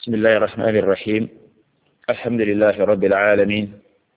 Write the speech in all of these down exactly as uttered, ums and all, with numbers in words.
بسم الله الرحمن الرحيم. الحمد لله رب العالمين،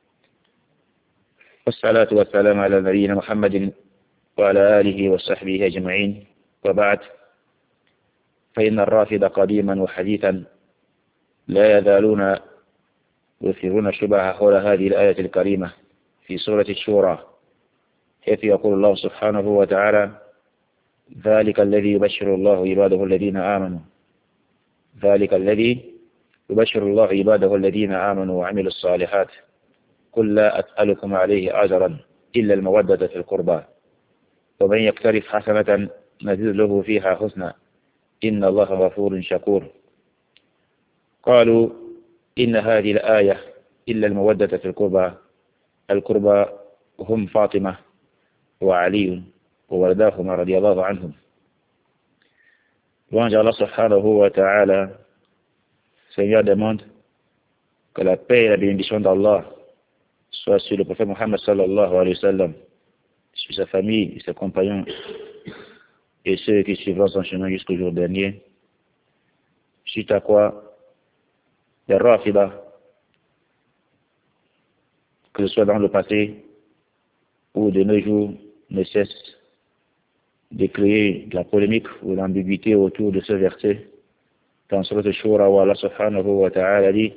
والصلاة والسلام على نبينا محمد وعلى آله وصحبه أجمعين، وبعد، فإن الرافضة قديما وحديثا لا يزالون يثيرون الشبهة حول هذه الآية الكريمة في سورة الشورى، حيث يقول الله سبحانه وتعالى: ذلك الذي يبشر الله عباده الذين آمنوا ذلك الذي يبشر الله عباده الذين آمنوا وعملوا الصالحات قل لا أسألكم عليه أجرا إلا المودة في القربى ومن يقترف حسنة نزيد له فيها حسنا إن الله غفور شكور. قالوا إن هذه الآية إلا المودة في القربى القربى هم فاطمة وعلي وولداهما رضي الله عنهم. Louange à Allah subhanahu wa ta'ala, Seigneur demande que la paix et la bénédiction d'Allah soient sur le prophète Mohammed sallallahu alayhi wa sallam, sur sa famille, ses compagnons et ceux qui suivront son chemin jusqu'au jour dernier. Suite à quoi, les Rafida, que ce soit dans le passé ou de nos jours, ne cessent de créer de la polémique ou l'ambiguïté autour de ce verset. Dans Surat al-Shura, où Allah subhanahu wa ta'ala dit: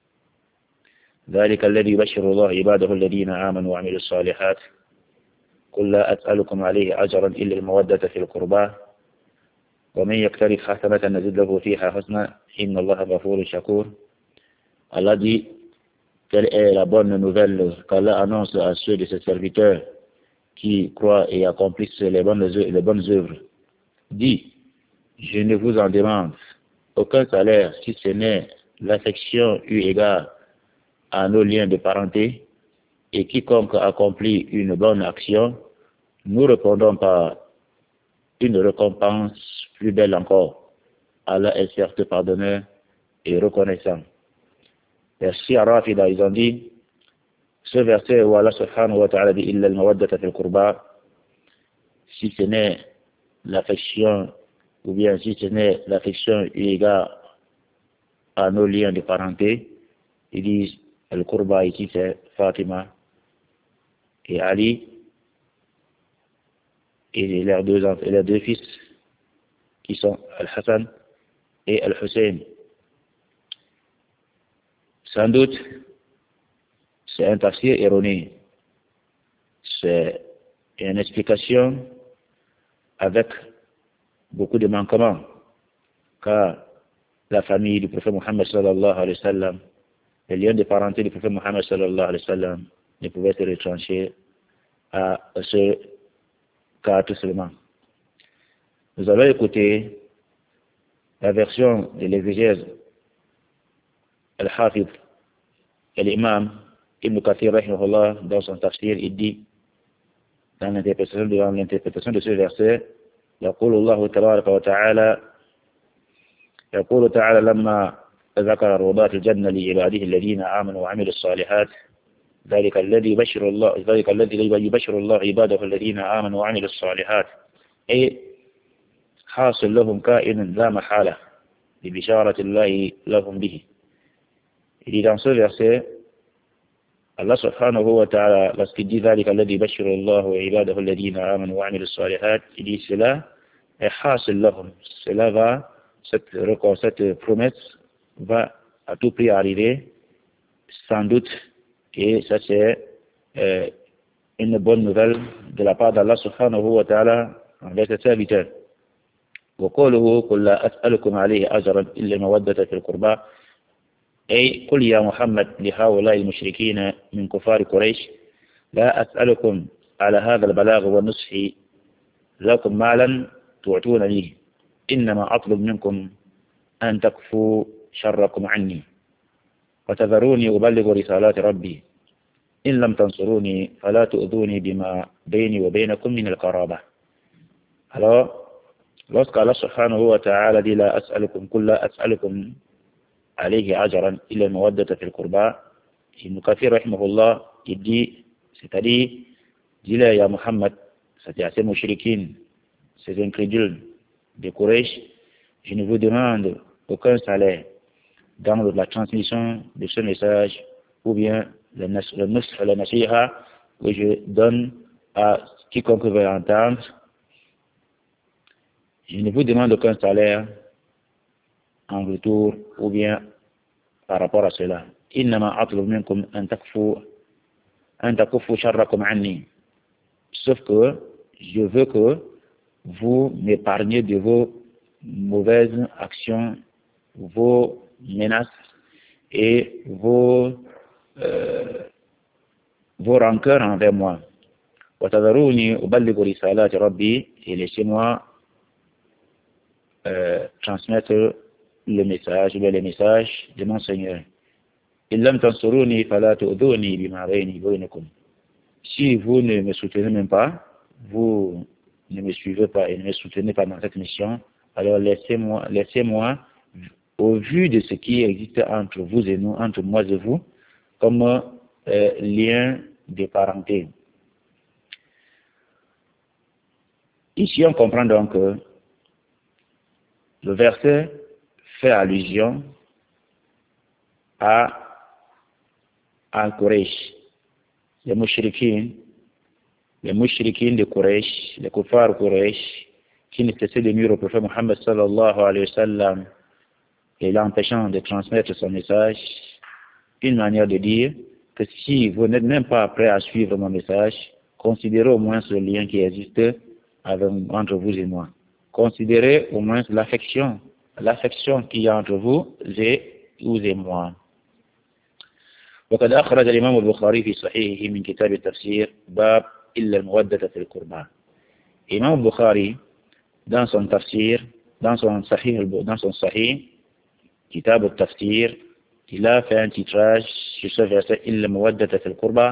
ذلك الذي يبشر الله عباده الذين آمنوا وعملوا الصالحات قل لا أسألكم عليه أجرا إلا المودة في القربى ومن يقترف حسنة نزد له فيها حسنا إن الله غفور شكور. Allah dit: quelle est la bonne nouvelle qu'Allah annonce à ceux de ses serviteurs qui croient et accomplissent les bonnes œuvres, les bonnes œuvres. Dit: je ne vous en demande aucun salaire si ce n'est l'affection eu égard à nos liens de parenté, et quiconque accomplit une bonne action, nous répondons par une récompense plus belle encore. Allah est certes pardonneur et reconnaissant. Les Shia Rafida, ils ont dit ce verset où Allah subhanahu wa ta'ala dit illa al-mawaddata fil qurba, si ce n'est l'affection, ou bien si ce n'est l'affection eu égard à nos liens de parenté, ils disent al-qurba ici c'est Fatima et Ali et leurs deux, leurs deux fils qui sont Al-Hassan et Al-Hussein. Sans doute, c'est un tafsir erroné. C'est une explication avec beaucoup de manquements, car la famille du prophète Mohammed sallallahu alayhi wa sallam, les liens de parenté du prophète Mohammed sallallahu alayhi wa sallam ne pouvaient se retrancher à ce cas tout seulement. Nous allons écouter la version de l'exégèse Al-Hafid et l'imam Ibn Kathir rahimahullah dans son tafsir. Il dit dans l'interprétation de, l'interprétation de ce verset: يقول الله تبارك وتعالى يقول تعالى لما ذكر روضات الجنة لعباده الذين آمنوا وعملوا الصالحات ذلك الذي يبشر الله ذلك الذي يبشر الله عباده الذين آمنوا وعملوا الصالحات أي حاصل لهم كائن لا محالة ببشارة الله لهم به. Il dit dans ce verset, Allah subhanahu wa ta'ala, lorsqu'il dit ذلك الذي يبشر الله عباده الذين آمنوا وعملوا الصالحات, il dit cela est حاصل لهم, cela va, cette, cette promesse va à tout prix arriver, sans doute, et ça c'est euh, une bonne nouvelle de la part d'Allah subhanahu wa ta'ala envers ses serviteurs. وقوله قل لا أسألكم عليه أجرا إلا المودة في القربى أي قل يا محمد لهؤلاء المشركين من كفار قريش لا أسألكم على هذا البلاغ والنصح لكم مالا تعطونني إنما أطلب منكم أن تكفوا شركم عني وتذروني أبلغ رسالات ربي إن لم تنصروني فلا تؤذوني بما بيني وبينكم من القرابة. Alors, lorsque Allah subhanahu wa ta'ala dit la as'alukum kulla as'alukum alayhi ajran illa mawaddata fil qurba, Ibn Kathir rahimahullah, il dit, c'est-à-dire, dis-le ya Muhammad, c'est-à-dire ces mouchriquines, ces incrédules de Quraysh, je ne vous demande aucun salaire, dans la transmission de ce message, ou bien le nusr, le nasiha, que je donne à quiconque veut entendre. Je ne vous demande aucun salaire en retour ou bien par rapport à cela. Innama atlub minkum an takfu an takuffu sharrakum anni. Sauf que je veux que vous m'épargnez de vos mauvaises actions, vos menaces et vos euh, vos rancœurs envers moi. وتذروني أبلغ رسالات ربي, et laissez-moi euh, transmettre le message, le message de mon Seigneur. إن لم تنصروني فلا تؤذوني بما بيني وبينكم. Si vous ne me soutenez même pas, vous ne me suivez pas et ne me soutenez pas dans cette mission, alors laissez-moi, laissez-moi, au vu de ce qui existe entre vous et nous, entre moi et vous, comme euh, lien de parenté. Ici, on comprend donc que le verset fait allusion à Al-Quraysh, les mouchriquins, les mouchriquins de Quraysh, les kuffars Quraysh, qui ne cessaient de nuire au prophète Muhammad sallallahu alayhi wa sallam et l'empêchant de transmettre son message. Une manière de dire que si vous n'êtes même pas prêt à suivre mon message, considérez au moins ce lien qui existe avec, entre vous et moi. Considérez au moins l'affection, l'affection qu'il y a entre vous et, vous et moi. وقد أخرج الإمام البخاري في صحيحه من كتاب التفسير باب إلا المودة في القربى. Imam Bukhari, dans son tafsir, dans son sahih, dans son sahih, kitab al-tafsir, il a fait un titrage sur ce verset إلا المودة في القربى,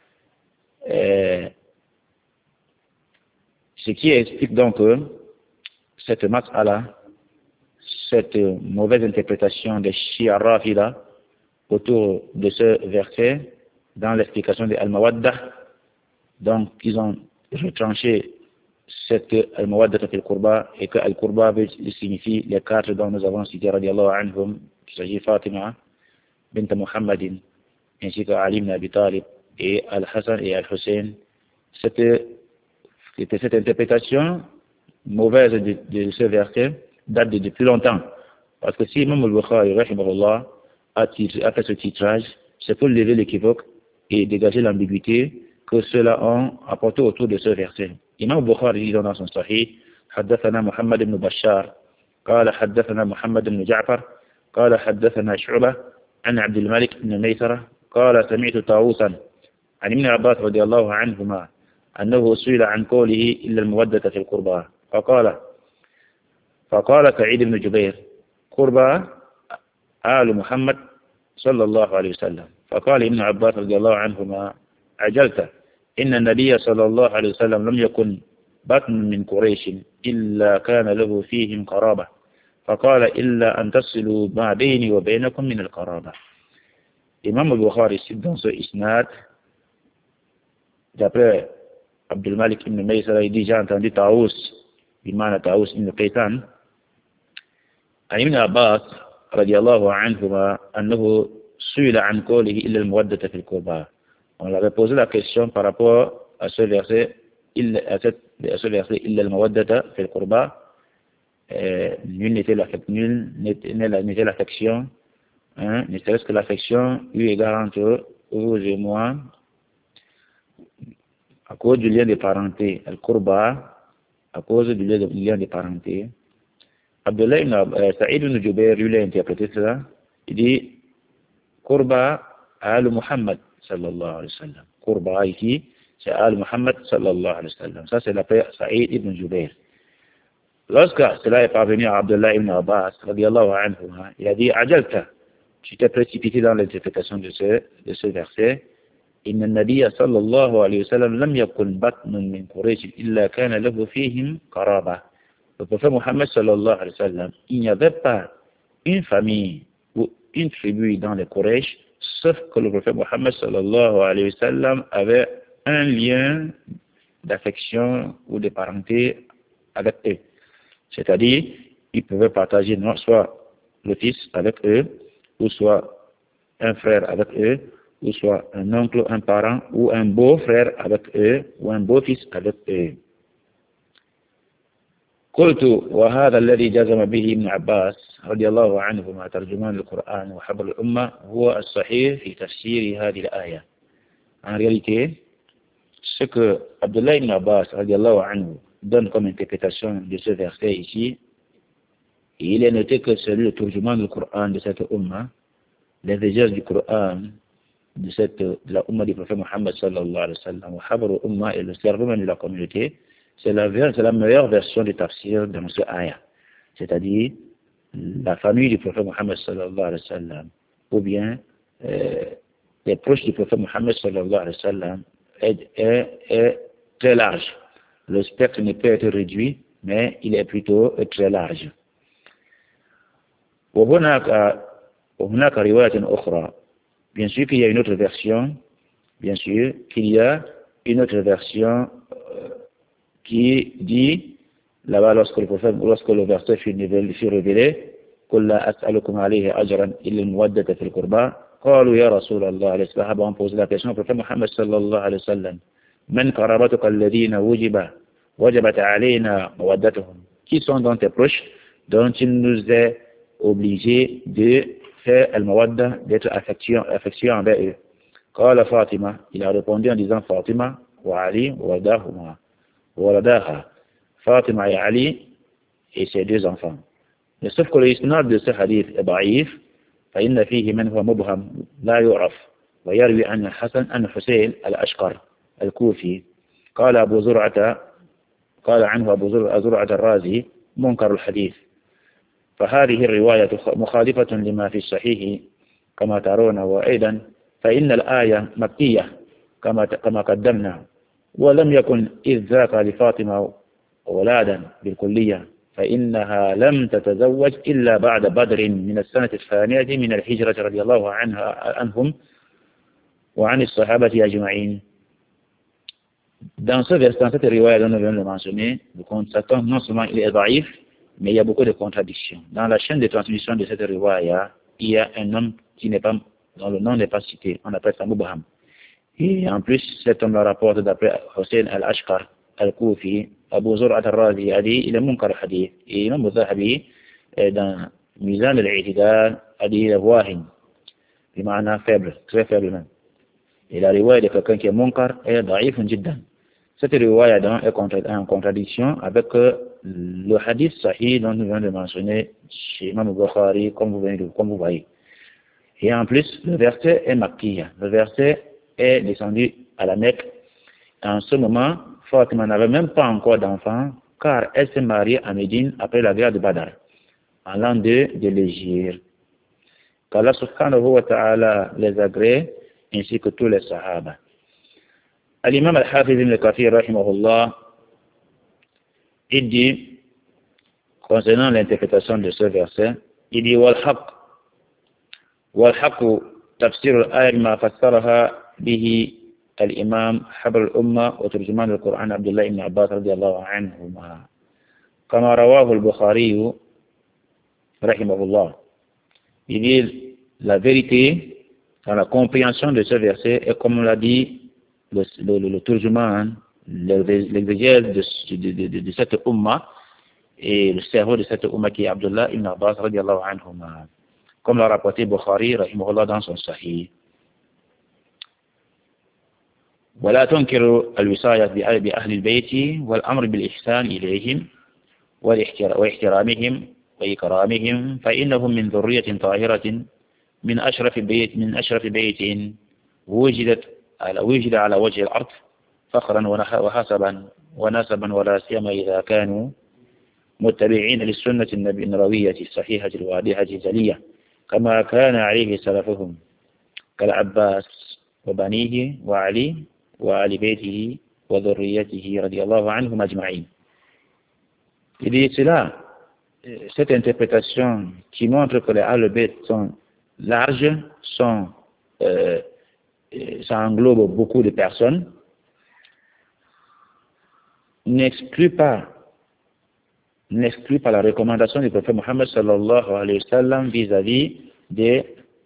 ce qui explique donc que cette mas'ala, cette mauvaise interprétation des Shia Rafida autour de ce verset, dans l'explication de Al-Mawaddah, donc ils ont retranché cette Al-Mawaddah fil Qurba, et que Al-Qurba signifie les quatre dont nous avons cité radiallahu anhum, qui s'agit Fatima bint Muhammadin, ainsi que Ali ibn Abi Talib et Al-Hassan et Al-Hussein. Cette, cette interprétation mauvaise de, de ce verset date de depuis longtemps, parce que si Imam al-Bukhari rahimahullah a fait ce titrage, c'est pour lever l'équivoque et dégager l'ambiguïté que ceux-là ont apporté autour de ce verset. Imam al-Bukhari dit dans son sahih, حدثنا محمد بن بشار قال حدثنا محمد بن جعفر قال حدثنا شعبة عن عبد الملك بن ميسرة قال سمعت طاووسا عن ابن عباس رضي الله عنهما أنه سئل عن قوله إلا المودة في القربى فقال فقال سعيد بن جبير قربى آل محمد صلى الله عليه وسلم. فقال ابن عباس رضي الله عنهما عجلت إن النبي صلى الله عليه وسلم لم يكن بطن من قريش إلا كان له فيهم قرابة فقال إلا أن تصلوا ما بيني وبينكم من القرابة. Imam al-Bukhari cite dans ce isnad, d'après Abdul Malik ibn Maysara, il dit j'ai entendu Taous, Imam Taous ibn Qaytan, à Ibn Abbas رضي الله عنهما أنه سئل عن قوله إلا المودة في القربى. On l'avait posé la question par rapport à ce verset, à ce verset إلا المودة في القربى. Nul n'était l'affection, hein, ne serait-ce que l'affection eu égard entre vous et moi à cause du lien de parenté, al-qurba, à cause du lien de parenté. Abdullah ibn euh, Sa'id ibn Jubayr lui a interprété cela. Il dit Qurba al Muhammad sallallahu alayhi wa sallam. Qurba ici, c'est al Muhammad sallallahu alayhi wa sallam. Ça, c'est l'appel Sa'id ibn Jubayr. Lorsque cela est parvenu à Abdullah ibn Abbas, radiallahu anhu, il a dit Ajalta, tu t'es précipité dans l'interprétation de ce, de ce verset. Inna nabiyya sallallahu alayhi wa sallam lam yakun batnun min Quraysh illa kana lahu fihim qaraba. Le prophète Mohammed sallallahu alayhi wa sallam, il n'y avait pas une famille ou une tribu dans les Quraysh, sauf que le prophète Mohammed sallallahu alayhi wa sallam avait un lien d'affection ou de parenté avec eux. C'est-à-dire, ils pouvaient partager non soit le fils avec eux, ou soit un frère avec eux, ou soit un oncle, un parent, ou un beau-frère avec eux, ou un beau-fils avec eux. قلت وهذا الذي جزم به ابن عباس رضي الله عنهما ترجمان القرآن وحبر الأمة هو الصحيح في تفسير هذه الآية. En réalité, ce que Abdullah ibn Abbas radiallahu anhu donne comme interprétation de ce verset ici, il est noté que c'est le turjuman du Coran de cette Ummah, l'exégèse du Coran de, cette, de la Ummah du prophète Muhammad sallallahu alayhi wa sallam, wa habr al-Ummah et le cerveau même de la communauté, c'est la, la meilleure version du tafsir dans ce ayah, c'est-à-dire la famille du prophète Muhammad sallallahu alayhi wa sallam, ou bien euh, les proches du prophète Muhammad sallallahu alayhi wa sallam est, est, est très large. Le spectre ne peut être réduit, mais il est plutôt très large. وهناك وهناك رواية أخرى. Bien sûr qu'il y a une autre version, bien sûr qu'il y a une autre version euh, qui dit, là-bas lorsque le prophète, lorsque le verset fut révélé, قل لا أسألكم عليه أجرا إلا المودة في القربى قالوا يا رسول الله. Les Sahaba ont posé la question au prophète Muhammad sallallahu alayhi wa sallam, من قرابتك الذين وجب وجبت علينا مودتهم. Qui sont dans tes proches dont il nous est obligé de faire al-mawadda, d'être affectueux, affectueux envers eux. قال Fatima, il a répondu en disant Fatima wa Ali wa waladaha, waladaha, Fatima et Ali et ses deux enfants. Mais sauf que l'isnad de ce hadith est ضعيف, فإن فيه من هو مبهم لا يعرف ويروي عن الحسن عن حسين الأشقر الكوفي قال أبو زرعة قال عنه أبو زرعة الرازي منكر الحديث. فهذه الرواية مخالفة لما في الصحيح كما ترون، وأيضا فإن الآية مكية كما كما قدمنا، ولم يكن إذ ذاك لفاطمة ولادا بالكلية، فإنها لم تتزوج إلا بعد بدر من السنة الثانية من الهجرة رضي الله عنها عنهم وعن الصحابة أجمعين. Dans ce verset, dans cette riwaya dont nous venons de le mentionner, nous constatons non seulement il est ضعيف, mais il y a beaucoup de contradictions. Dans la chaîne de transmission de cette riwaya, il y a un homme qui n'est pas, dont le nom n'est pas cité, on appelle ça Mubham. Et en plus, cet homme la rapporte d'après Hussein al-Ashqar al-Koufi, Abu Zur'at al-Razi a dit, il est munkar hadith. Et Imam al-Zahabi, dans Mizan al-I'tidal, a dit, il est wahin, il m'a faible, très faible même. Et la riwaya de quelqu'un qui est munkar est da'ifun jiddan. Cette riwaya est en contradiction avec le hadith sahih dont nous venons de mentionner chez Imam Bukhari, comme vous, venez de, comme vous voyez. Et en plus, le verset est makkiya. Le verset est descendu à la Mecque. En ce moment, Fatima n'avait même pas encore d'enfant, car elle s'est mariée à Médine après la guerre de Badr, en l'an deux de l'Hégire. Qu'Allah subhanahu wa ta'ala les agrée, ainsi que tous les sahaba. Al-Imam al-Hafiz ibn Kathir rahimahullah, il dit, concernant l'interprétation de ce verset, il dit wal-haq wal-haq tafsir al-ayat ma fassaraha bihi al-imam habr al-umma wa turjuman al-Qur'an Abdullah ibn Abbas radiyallahu anhuma kama rawahu al-Bukhari rahimahullah. Il dit la vérité dans la compréhension de ce verset est comme on l'a dit le, le, le, le turjuman, l'exégèse de, de, de, de, de cette umma et le cerveau de cette umma qui est Abdullah ibn Abbas radiallahu anhuma, comme l'a rapporté Bukhari rahimahullah dans son sahih. ولا تنكر الوصاية بأهل البيت والأمر بالإحسان إليهم واحترامهم وإكرامهم فإنهم من ذرية طاهرة من أشرف بيت من أشرف بيت وجدت على وجد على وجه الأرض فخرا وحسبا ونسبا ولا سيما إذا كانوا متبعين للسنة النبوية الصحيحة الواضحة الجلية كما كان عليه سلفهم كالعباس وبنيه وعلي وآل بيته وذريته رضي الله عنهم أجمعين. Il dit cela, cette interprétation qui montre que les Ahl-Bayt sont larges, sont, euh, ça englobe beaucoup de personnes, n'exclut pas, n'exclut pas la recommandation du prophète Muhammad sallallahu alayhi wa sallam vis-à-vis des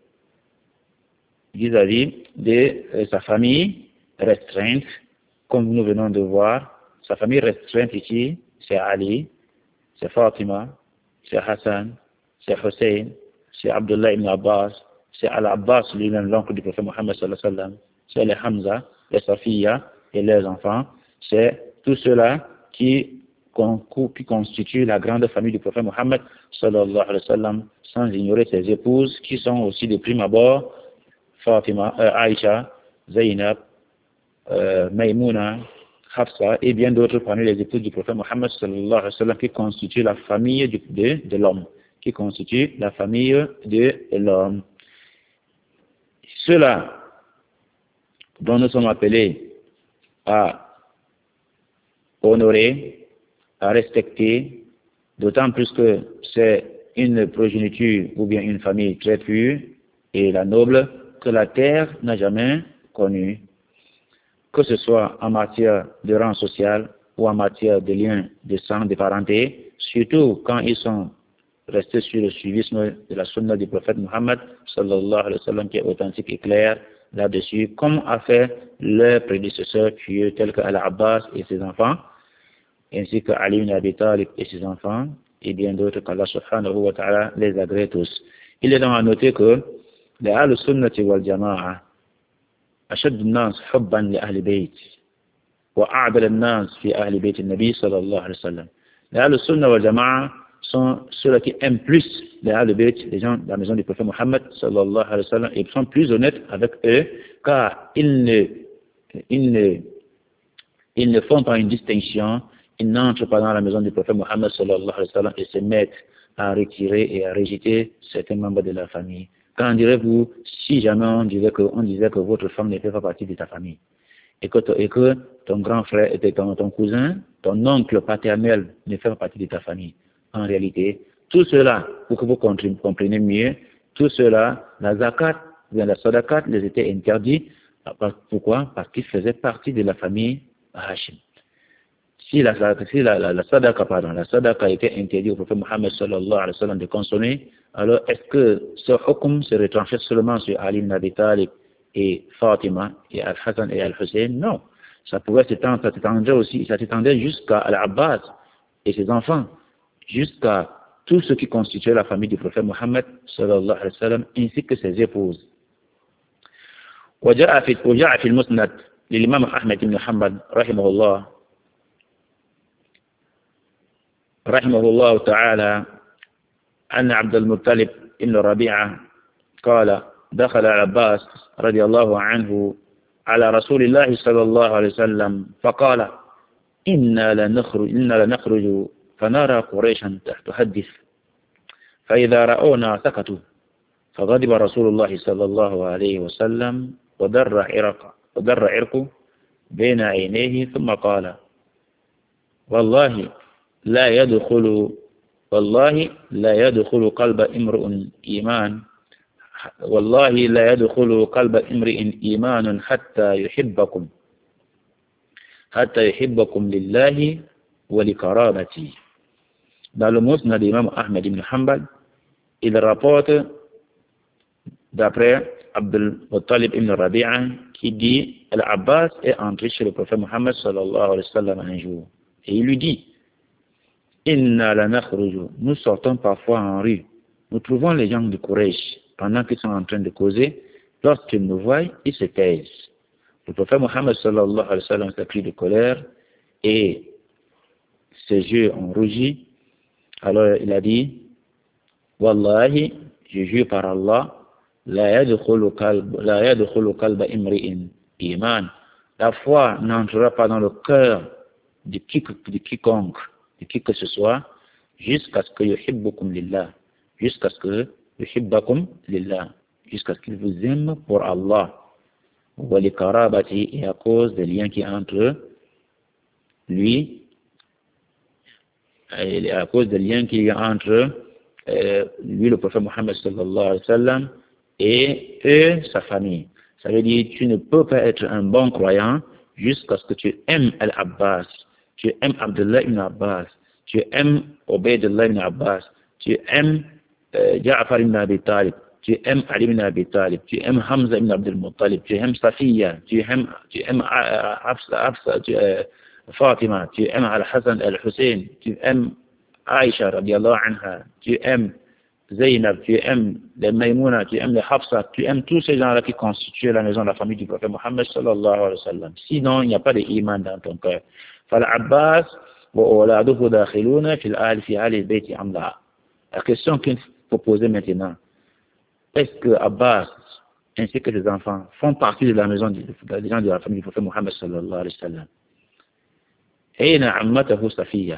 vis-à-vis de euh, sa famille restreinte, comme nous venons de voir. Sa famille restreinte ici, c'est Ali, c'est Fatima, c'est Hassan, c'est Hussein, c'est Abdullah ibn Abbas, c'est Al-Abbas lui-même, l'oncle du prophète Mohammed sallallahu alayhi wa sallam, c'est les Hamza, les Safiya et leurs enfants. C'est tout cela qui, qui constitue la grande famille du prophète Mohammed sallallahu alayhi wa sallam, sans ignorer ses épouses qui sont aussi de prime abord Fatima, euh, Aïcha, Zainab, euh, Maïmouna, Hafsa et bien d'autres parmi les épouses du prophète Mohammed sallallahu alayhi wa sallam qui constituent la famille du, de, de l'homme, qui constituent la famille de l'homme. Ceux-là dont nous sommes appelés à honorer, à respecter, d'autant plus que c'est une progéniture ou bien une famille très pure et la noble que la terre n'a jamais connue, que ce soit en matière de rang social ou en matière de liens de sang, de parenté, surtout quand ils sont restés sur le suivisme de la sunna du prophète Muhammad sallallahu alayhi wa sallam qui est authentique et clair là-dessus, comme a fait leurs prédécesseurs pieux tels que Al-Abbas et ses enfants, ainsi que Ali ibn Abi Talib et ses enfants, et bien d'autres qu'Allah subhanahu wa ta'ala les agrée tous. Il est donc à noter que les Ahl-Sunnati wal Jama'a أشد الناس حبا لأهل بيت وأعدل الناس في أهل بيت النبي صلى الله عليه وسلم. Les Ahl-Sunnah wal Jama'a sont ceux qui aiment plus les Ahl Bayt, les gens de la maison du prophète Mohammed sallallahu alayhi wa sallam, et sont plus honnêtes avec eux car ils ne, ils ne, ils ne font pas une distinction, ils n'entrent pas dans la maison du prophète Mohammed sallallahu alayhi wa sallam et se mettent à retirer et à rejeter certains membres de la famille. Qu'en direz-vous si jamais on disait que, on disait que votre femme ne fait pas partie de ta famille et que, et que ton grand frère, ton, ton cousin, ton oncle paternel ne fait pas partie de ta famille? En réalité, tout cela, pour que vous compreniez mieux, tout cela, la zakat, bien la sadakat, les était interdits. Pourquoi? Parce qu'ils faisaient partie de la famille Hashim. Si la, si la, la, la sadaka, pardon, la sadaka était interdite au prophète Mohammed sallallahu alayhi wa sallam de consommer, alors est-ce que ce hukm se retranchait seulement sur Ali ibn Abi Talib et Fatima et Al-Hassan et Al-Hussein? Non. Ça pouvait s'étendre, ça s'étendait aussi, ça s'étendait jusqu'à Al-Abbas et ses enfants, jusqu'à tout ce qui constituait la famille du prophète Mohammed sallallahu alayhi wa sallam, ainsi que ses épouses. وجاء في وجاء في المسند للإمام أحمد بن حنبل رحمه الله رحمه الله تعالى أن عبد المطلب بن ربيعة قال دخل العباس رضي الله عنه على رسول الله صلى الله عليه وسلم فقال إنا لنخرج إنا لنخرج فنرى قريشا تحدث فإذا رأونا سكتوا فغضب رسول الله صلى الله عليه وسلم ودر عرق ودر عرقه بين عينيه ثم قال والله لا يدخل والله لا يدخل قلب امرؤ إيمان والله لا يدخل قلب امرئ إيمان حتى يحبكم حتى يحبكم لله ولكرامته. Dans le Musnad de l'imam Ahmed ibn Hanbal, il rapporte d'après Abdul Muttalib ibn Rabi'a qui dit Al-Abbas est entré chez le prophète Mohammed sallallahu alayhi wa sallam un jour et il lui dit Inna la nakhruju, nous sortons parfois en rue, nous trouvons les gens de Quraysh pendant qu'ils sont en train de causer, lorsqu'ils nous voient, ils se taisent. Le prophète Mohammed sallallahu alayhi wa sallam s'est pris de colère et ses yeux ont rougi. Alors il a dit Wallahi, je jure par Allah, la yadkhulu qalb la yadkhulu qalba imri'in iman. La foi n'entrera pas dans le cœur de, qui, de quiconque, de qui que ce soit, jusqu'à ce que yuhibbukum lillah, jusqu'à ce que yuhibbakum lillah, jusqu'à ce qu'il vous aime pour Allah. Wa li karabati, et à cause des liens qui entre lui et à cause des liens qui entre euh, lui, le prophète Mohammed sallallahu alayhi wa sallam, et eux, sa famille. Ça veut dire tu ne peux pas être un bon croyant jusqu'à ce que tu aimes Al-Abbas, tu aimes Abdullah ibn Abbas, tu aimes Ubaydullah ibn Abbas, tu aimes euh, Ja'far ibn Abi Talib, tu aimes Ali ibn Abi Talib, tu aimes Hamza ibn Abdul Muttalib, tu aimes Safiya, tu aimes, tu aimes Hafsa, Hafsa, tu, euh, Fatima, tu aimes Al-Hassan Al-Hussein, tu aimes Aïcha radiallahu anha, tu aimes Zainab, tu aimes les Maïmouna, tu aimes les Hafsa, tu aimes tous ces gens-là qui constituent la maison de la famille du prophète Mohammed sallallahu alayhi wa sallam. Sinon, il n'y a pas d'iman dans ton cœur. Fal-Abbas wa awladuhu dakhiluna fil al fi al bayti amla. La question qu'il faut poser maintenant, est-ce que Abbas ainsi que ses enfants font partie de la maison des gens de la famille du prophète Mohammed sallallahu alayhi wa sallam? Aina ammatahu Safiya?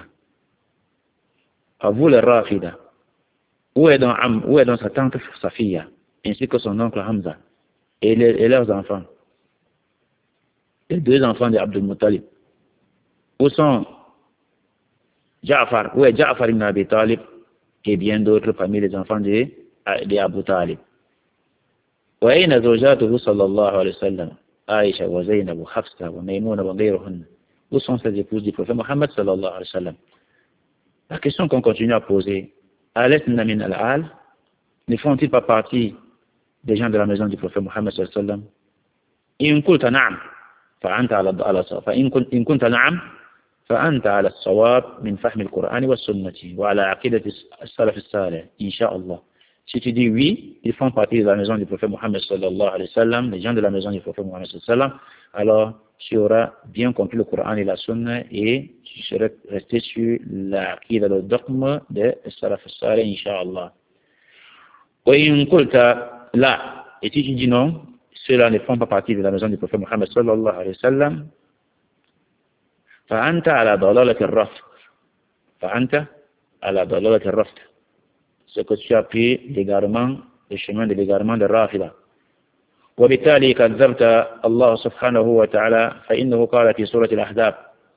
À vous les Rafida. Où est, dans, où est dans sa tante Safiya, ainsi que son oncle Hamza, et, les, et leurs enfants, les deux enfants d'Abdul Muttalib? Où sont Ja'far, où est Ja'far ibn Abi Talib, et bien d'autres parmi les enfants de, de Abu Talib? Wa ayna zawjatuhu sallallahu alayhi wa sallam, Aïcha wa Zainab wa Hafsa wa Maymuna wa ghayruhunna? Où sont ces épouses du prophète Mohammed sallallahu alayhi wa sallam? La question qu'on continue à poser, Alasna min al-al, ne font-ils pas partie des gens de la maison du prophète Mohammed sallallahu alayhi wa sallam? In qulta na'am, fa'anta ala al-sawab. Fa in kunta na'am, fa'anta ala al-sawab min fahm al-Qur'an wa sunnati wa ala aqidati as-salaf as-salih, inshallah. Si tu dis oui, ils font partie de la maison du prophète Mohammed sallallahu alayhi wa sallam, les gens de la maison du prophète Mohammed sallallahu alayhi wa sallam, alors tu auras bien compris le Coran et la Sunna et tu seras resté sur l'aqida, le dogme de Salaf al-Salih, Inch'Allah. Et in qulta la, et si tu dis non, ceux-là ne font pas partie de la maison du prophète Mohammed sallallahu alayhi wa sallam, fa'anta ala dalalati al-rafd, fa'anta ala dalalati al-rafd, ce que tu as pris l'égarement, le chemin de l'égarement de Rafida. وبالتالي كذبت الله سبحانه وتعالى فإنه قال في سورة الأحزاب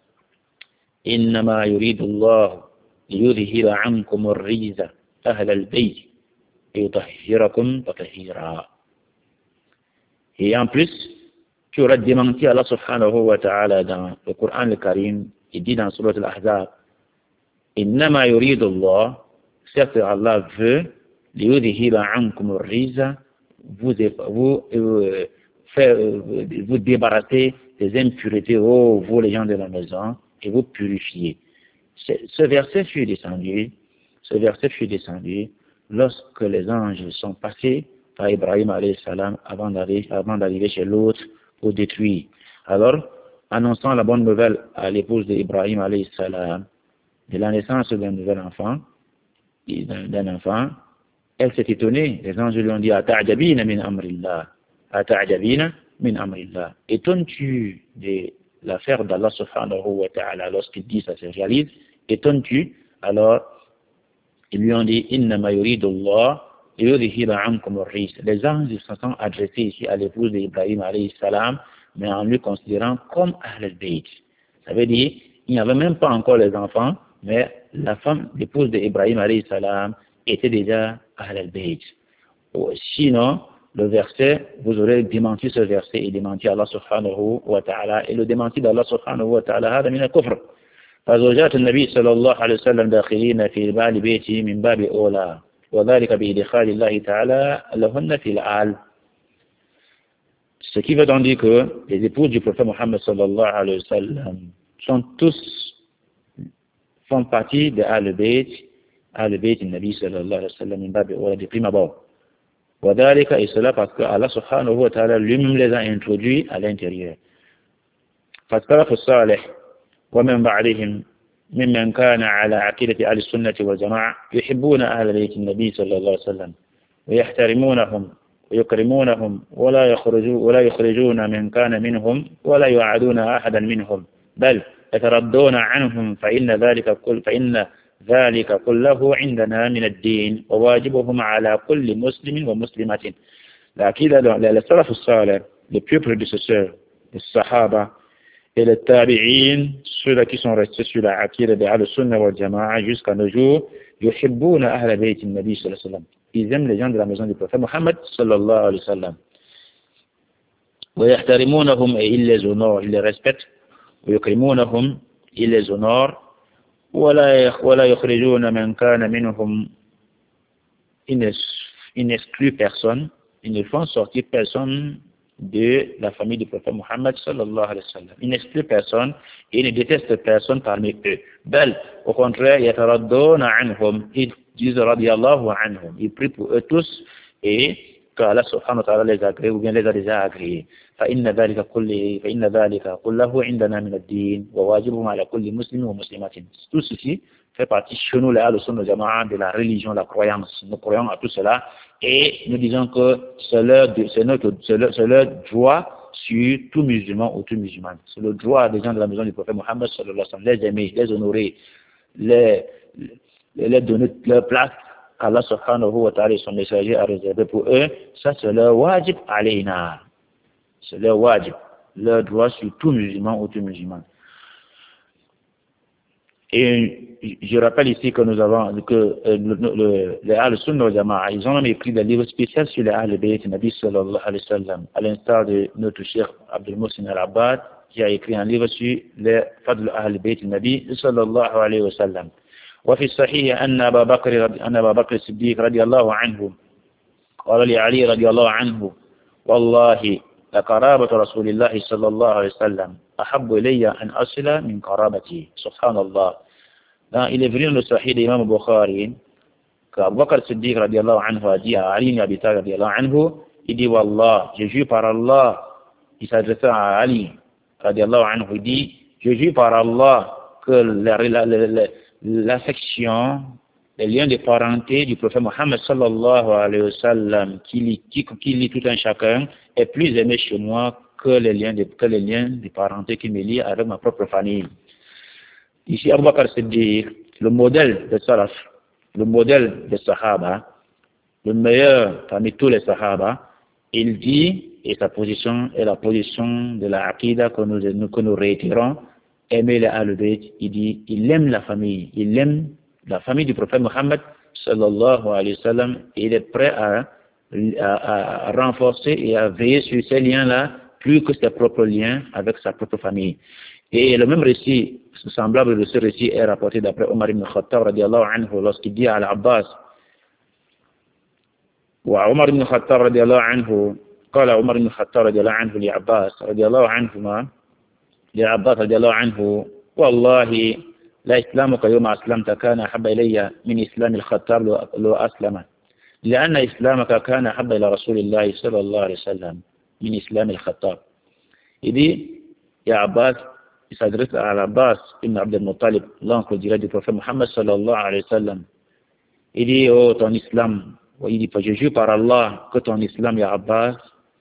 إنما يريد الله ليذهب عنكم الرجز أهل البيت ويطهركم تطهيرا. Et en plus, tu auras démenti Allah subhanahu wa ta'ala dans le Coran le Karim, il dit dans Surat al-Ahzab, إنما يريد الله, certes Allah veut, ليذهب عنكم الرجز, vous, vous, euh, faire, euh, vous débarrasser des impuretés, oh, vous les gens de la maison, et vous purifier. Ce, ce verset fut descendu, ce verset fut descendu lorsque les anges sont passés par Ibrahim alayhi salam avant d'arriver, avant d'arriver chez l'autre pour détruire. Alors, annonçant la bonne nouvelle à l'épouse d'Ibrahim alayhi salam de la naissance d'un nouvel enfant, d'un enfant, elle s'est étonnée. Les anges lui ont dit, Ata'jabina min amrillah. Ata'jabina min amrillah. Étonnes-tu de l'affaire d'Allah subhanahu wa ta'ala lorsqu'il dit ça se réalise? Étonnes-tu? Alors, ils lui ont dit, Innama yuridullah yudhiba ankum ar-rijs. Les anges se sont adressés ici à l'épouse d'Ibrahim alayhi salam, mais en lui considérant comme Ahl al-Bayt. Ça veut dire, il n'y avait même pas encore les enfants, mais la femme, l'épouse d'Ibrahim alayhi salam, était déjà Ahl al-Bayt. Sinon, le verset, vous aurez démenti ce verset et démenti Allah subhanahu wa ta'ala. Et le démenti d'Allah subhanahu wa ta'ala, هذا من الكفر. فزوجات النبي صلى الله عليه وسلم داخلين في بال بيته من باب أولى وذلك بإدخال الله تعالى لهن في الآل. Ce qui veut donc dire que les épouses du prophète Mohammed sallallahu alayhi wa sallam sont tous, font partie de Ahl al-Bayt, Ahl al-Bayt al-Nabi sallallahu alayhi wa sallam min bab awla de prime abord. وذلك, et cela parce que Allah subhanahu wa ta'ala lui-même les a introduits à l'intérieur. فالسلف الصالح ومن بعدهم ممن كان على عقيدة أهل السنة والجماعة يحبون أهل بيت النبي صلى الله عليه وسلم ويحترمونهم ويكرمونهم ولا يخرجون ولا يخرجون من كان منهم ولا يعادون أحدا منهم بل يتردون عنهم فإن ذلك كل فإن ذلك كله عندنا من الدين وواجبهم على كل مسلم ومسلمة. العقيدة للسلف الصالح, les plus prédécesseurs, les Sahaba et les Tabi'in, ceux-là qui sont restés sur la aqida de Ahl-Sunnah wal Jama'a jusqu'à nos jours, yuhibbuna ahla bayt an-nabi sallallahu alayhi wa sallam. Ils aiment les gens de la maison du prophète Mohammed sallallahu alayhi wa sallam. Wa yahtarimunahum, et ils les honorent, ils les respectent. Wa yukrimunahum, ils les honorent. Wa la yukhrijuna man kana minhum, ils ne Ils n'excluent personne, ils ne font sortir personne de la famille du prophète Mohammed sallallahu alayhi wa sallam. Ils n'excluent personne et ils ne détestent personne parmi eux. Bel, au contraire, yataraddawna anhum, ils disent radiyallahu anhum. Ils prient pour eux tous et qu'Allah subhanahu wa ta'ala les agrée ou bien les a déjà agréés. فإن ذلك كله فإن ذلك كله عندنا من الدين وواجبه على كل مسلم ومسلمة. Tout ceci fait partie chez nous, les Ahl-Sunnah Jama'a, de la religion, la croyance. Nous croyons à tout cela et nous disons que c'est leur, c'est notre, c'est leur, c'est leur droit sur tout musulman ou tout musulman. C'est le droit des gens de la maison du prophète Mohammed sallallahu alayhi wa sallam, les aimer, les honorer, les, les, les donner leur place qu'Allah subhanahu wa ta'ala et son messager a réservé pour eux. Ça, c'est leur wajib alayna. C'est leur wajib, leur droit sur tout musulman ou tout musulman. Et je rappelle ici que nous avons, que euh, le, le, les Ahl-Sunnah wal Jama'a, ils ont même écrit des livres spéciaux sur les Ahl-Bayt Nabi sallallahu alayhi wa sallam, à l'instar de notre cheikh Abdul Muhsin al-Abbad, qui a écrit un livre sur les Fadl Ahl-Bayt Nabi sallallahu alayhi wa sallam. وفي الصحيح أن أبا بكر أن أبا بكر الصديق رضي الله عنه قال لعلي رضي الله عنه والله لقرابة رسول الله صلى الله عليه وسلم أحب إلي أن أصل من قرابتي. سبحان الله. Il est venu dans le Sahih de l'imam Bukhari qu'Abu Bakr Siddiq radiallahu anhu a dit à Ali ibn Abi Talib radiallahu anhu, il dit Wallah, je jure par Allah, il s'adressait à Ali radiallahu anhu, il dit, je jure par Allah que la, la, la, la, l'affection, les liens de parenté du prophète Mohammed sallallahu alayhi wa sallam, qui lie, qui, qui lie tout un chacun, est plus aimé chez moi que les liens de, que les liens de parenté qui me lient avec ma propre famille. Ici, Abu Bakr Siddiq, le modèle de Salaf, le modèle des Sahaba, le meilleur parmi tous les Sahaba, il dit, et sa position est la position de la Aqidah que nous, que nous réitérons, aimer les Ahl-Bayt, il dit, il aime la famille, il aime la famille du prophète Mohammed sallallahu alayhi wa sallam, et il est prêt à, à, à renforcer et à veiller sur ces liens-là plus que ses propres liens avec sa propre famille. Et le même récit, semblable de ce récit, est rapporté d'après Omar ibn Khattab radiallahu anhu lorsqu'il dit à Al-Abbas, وعمر بن الخطاب رضي الله عنه قال عمر بن الخطاب رضي الله عنه لعباس رضي الله عنهما لعباس رضي الله عنه والله لا إسلامك يوم أسلمت كان أحب إلي من إسلام الخطاب لو أسلم لأن إسلامك كان أحب إلى رسول الله صلى الله عليه وسلم من إسلام الخطاب. Il dit, ya Abbas, il s'adresse à Abbas ibn Abd al-Muttalib, l'oncle direct du prophète Mohammed sallallahu alayhi wa sallam. Il dit, oh ton islam, il dit, je jure par Allah que ton islam, ya Abbas,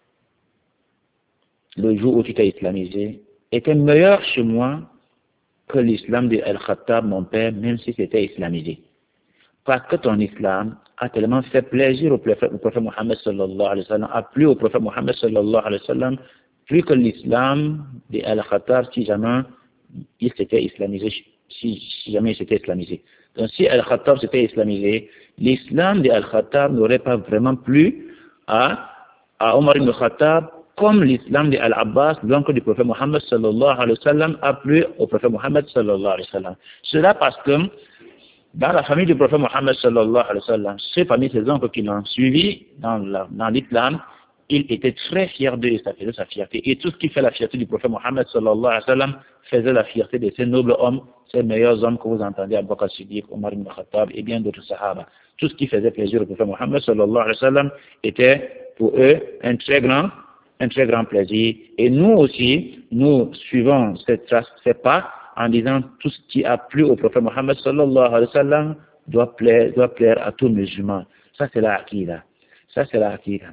le jour où tu t'es islamisé, était meilleur chez moi que l'islam de Al-Khattab, mon père, même si c'était islamisé. Parce que ton islam a tellement fait plaisir au prophète, au prophète Mohammed sallallahu alayhi wa sallam, a plu au prophète Mohammed sallallahu alayhi wa sallam, plus que l'islam de Al-Khattab si jamais il s'était islamisé, si, si jamais il s'était islamisé. Donc si Al-Khattab s'était islamisé, l'islam de Al-Khattab n'aurait pas vraiment plu à, à Omar ibn Khattab, comme l'islam de Al-Abbas, l'oncle du prophète Mohammed sallallahu alayhi wa sallam, a plu au prophète Mohammed sallallahu alayhi wa sallam. Cela parce que dans la famille du prophète Mohammed sallallahu alayhi wa sallam, ceux parmi ses oncles qui l'ont suivi dans, la, dans l'islam, il était très fier d'eux et ça faisait sa fierté. Et tout ce qui fait la fierté du prophète Mohammed sallallahu alayhi wa sallam faisait la fierté de ces nobles hommes, ces meilleurs hommes que vous entendez, Abu Bakr Siddiq, Omar ibn Khattab et bien d'autres sahaba. Tout ce qui faisait plaisir au prophète Mohammed sallallahu alayhi wa sallam était pour eux un très grand, un très grand plaisir. Et nous aussi, nous suivons cette trace, ces pas en disant tout ce qui a plu au prophète Mohammed sallallahu alayhi wa sallam doit plaire, doit plaire à tout musulman. Ça c'est la aqidah. Ça c'est la aqidah.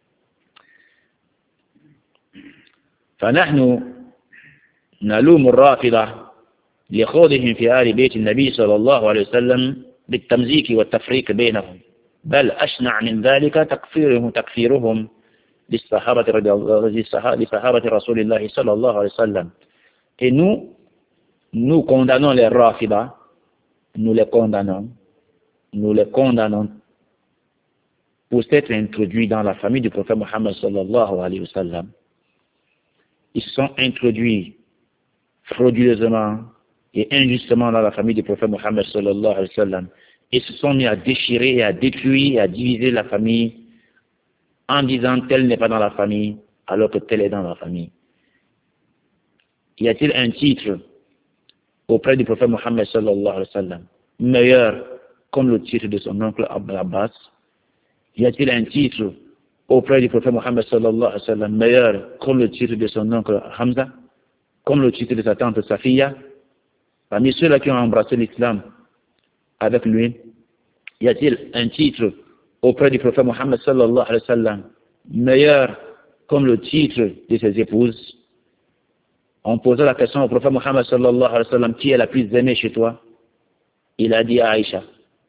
فنحن نلوم الرافضة لخوضهم في آل بيت النبي صلى الله عليه وسلم بالتمزيق والتفريق بينهم بل أشنع من ذلك تكفيرهم تكفيرهم للصحابة لصحابة رسول الله صلى الله عليه وسلم. Et nous, nous condamnons les Rafidah, nous les condamnons, nous les condamnons pour s'être introduits dans la famille du prophète Mohammed sallallahu alayhi wa sallam. Ils sont introduits frauduleusement et injustement dans la famille du prophète Mohammed sallallahu alayhi wa sallam. et se sont mis à déchirer et à détruire et à diviser la famille en disant tel n'est pas dans la famille alors que tel est dans la famille. Y a-t-il un titre auprès du prophète Mohammed sallallahu alayhi wa sallam meilleur comme le titre de son oncle Abbas? Y a-t-il un titre auprès du prophète Mohammed sallallahu alayhi wa sallam meilleur comme le titre de son oncle Hamza, comme le titre de sa tante Safiya? Parmi ceux-là qui ont embrassé l'islam avec lui, y a-t-il un titre auprès du prophète Mohammed sallallahu alayhi wa sallam meilleur comme le titre de ses épouses? On posait la question au prophète Mohammed sallallahu alayhi wa sallam, qui est la plus aimée chez toi? Il a dit Aïcha.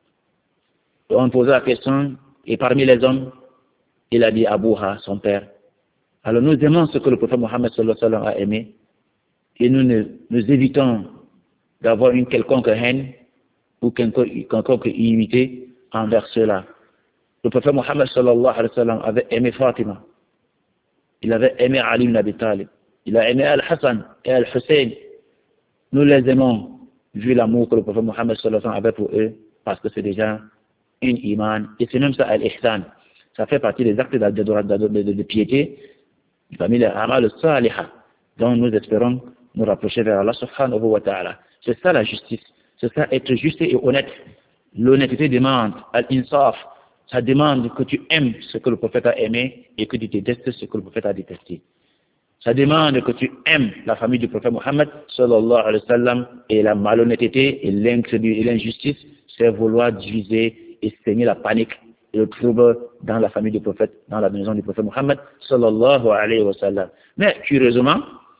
On posait la question, et parmi les hommes, il a dit Abouha, son père. Alors nous aimons ce que le prophète Mohammed sallallahu alayhi wa sallam a aimé, et nous ne, nous évitons d'avoir une quelconque haine ou quelconque inimité envers cela. Le prophète Mohammed sallallahu alayhi wa sallam avait aimé Fatima. Il avait aimé Ali ibn Abi Talib. Il a aimé Al-Hassan et Al-Hussein. Nous les aimons, vu l'amour que le prophète Mohammed sallallahu alayhi wa sallam avait pour eux, parce que c'est déjà une iman. Et c'est même ça, Al-Ihsan. Ça fait partie des actes de, de, de, de, de piété, parmi les amal salihah, dont nous espérons nous rapprocher vers Allah subhanahu wa ta'ala. C'est ça la justice. C'est ça être juste et honnête. L'honnêteté demande al-insaf. Ça demande que tu aimes ce que le prophète a aimé et que tu détestes ce que le prophète a détesté. Ça demande que tu aimes la famille du prophète Mohammed sallallahu alayhi wa sallam, et la malhonnêteté et l'injustice, c'est vouloir diviser et saigner la panique et le trouble dans la famille du prophète, dans la maison du prophète Mohammed sallallahu alayhi wa sallam. Mais curieusement,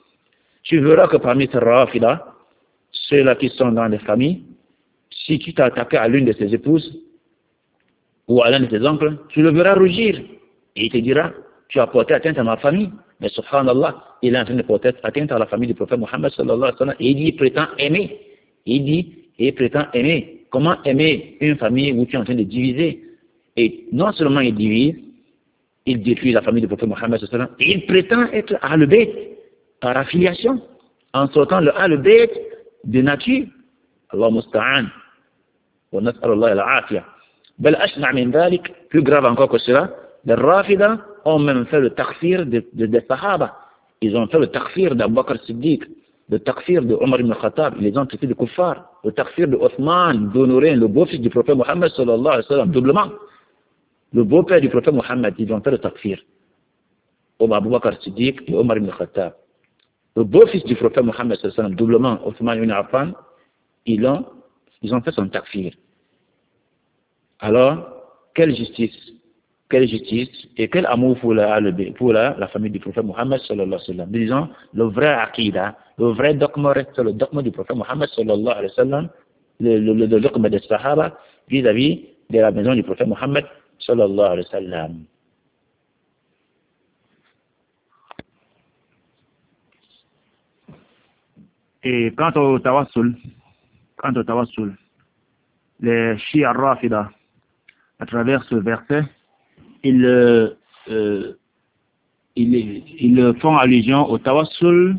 tu verras que parmi ces Rafida, ceux-là qui sont dans les familles, si tu t'es attaqué à l'une de ses épouses ou à l'un de ses oncles, tu le verras rougir et il te dira, tu as porté atteinte à ma famille. Mais subhanallah, il est en train de porter atteinte à la famille du prophète Mohammed sallallahu alayhi wa sallam, et il dit, il prétend aimer. Il dit, il prétend aimer. Comment aimer une famille où tu es en train de diviser? Et non seulement il divise, il détruit la famille du prophète Mohammed sallallahu alayhi wa sallam, et il prétend être Ahl-Bayt par affiliation, en sortant le Ahl-Bayt de nature. Allah musta'an. Wa nas'alullah al-afiya. Bel ashna' min dhalik, plus grave encore que cela, les Rafida ont même fait le takfir des de, de Sahaba. Ils ont fait le takfir d'Abu Bakr Siddiq, le takfir de Omar ibn Khattab, ils les ont traités de kuffar, le takfir de Othman, d'Honoré, le beau-fils du prophète Mohammed sallallahu alayhi wa sallam, doublement. Le beau-père du prophète Mohammed, ils ont fait le takfir. Abu Bakr Siddiq et Omar ibn Khattab. Le beau-fils du prophète Mohammed sallallahu alayhi wa sallam, doublement, Othman ibn Affan, ils ont, ils ont fait son takfir. Alors, quelle justice? Quelle justice et quel amour pour la, pour la, la famille du prophète Mohammed sallallahu alayhi wa sallam. Disons, le vrai aqidah, le vrai dogme reste le dogme du prophète Mohammed sallallahu alayhi wa sallam, le, le, le, le dogme des Sahaba vis-à-vis de la maison du prophète Mohammed sallallahu alayhi wa sallam. Et quant au tawassul, quant au tawassul, les Shia Rafida, à travers ce verset, ils, euh, euh, ils, ils font allusion au tawassul.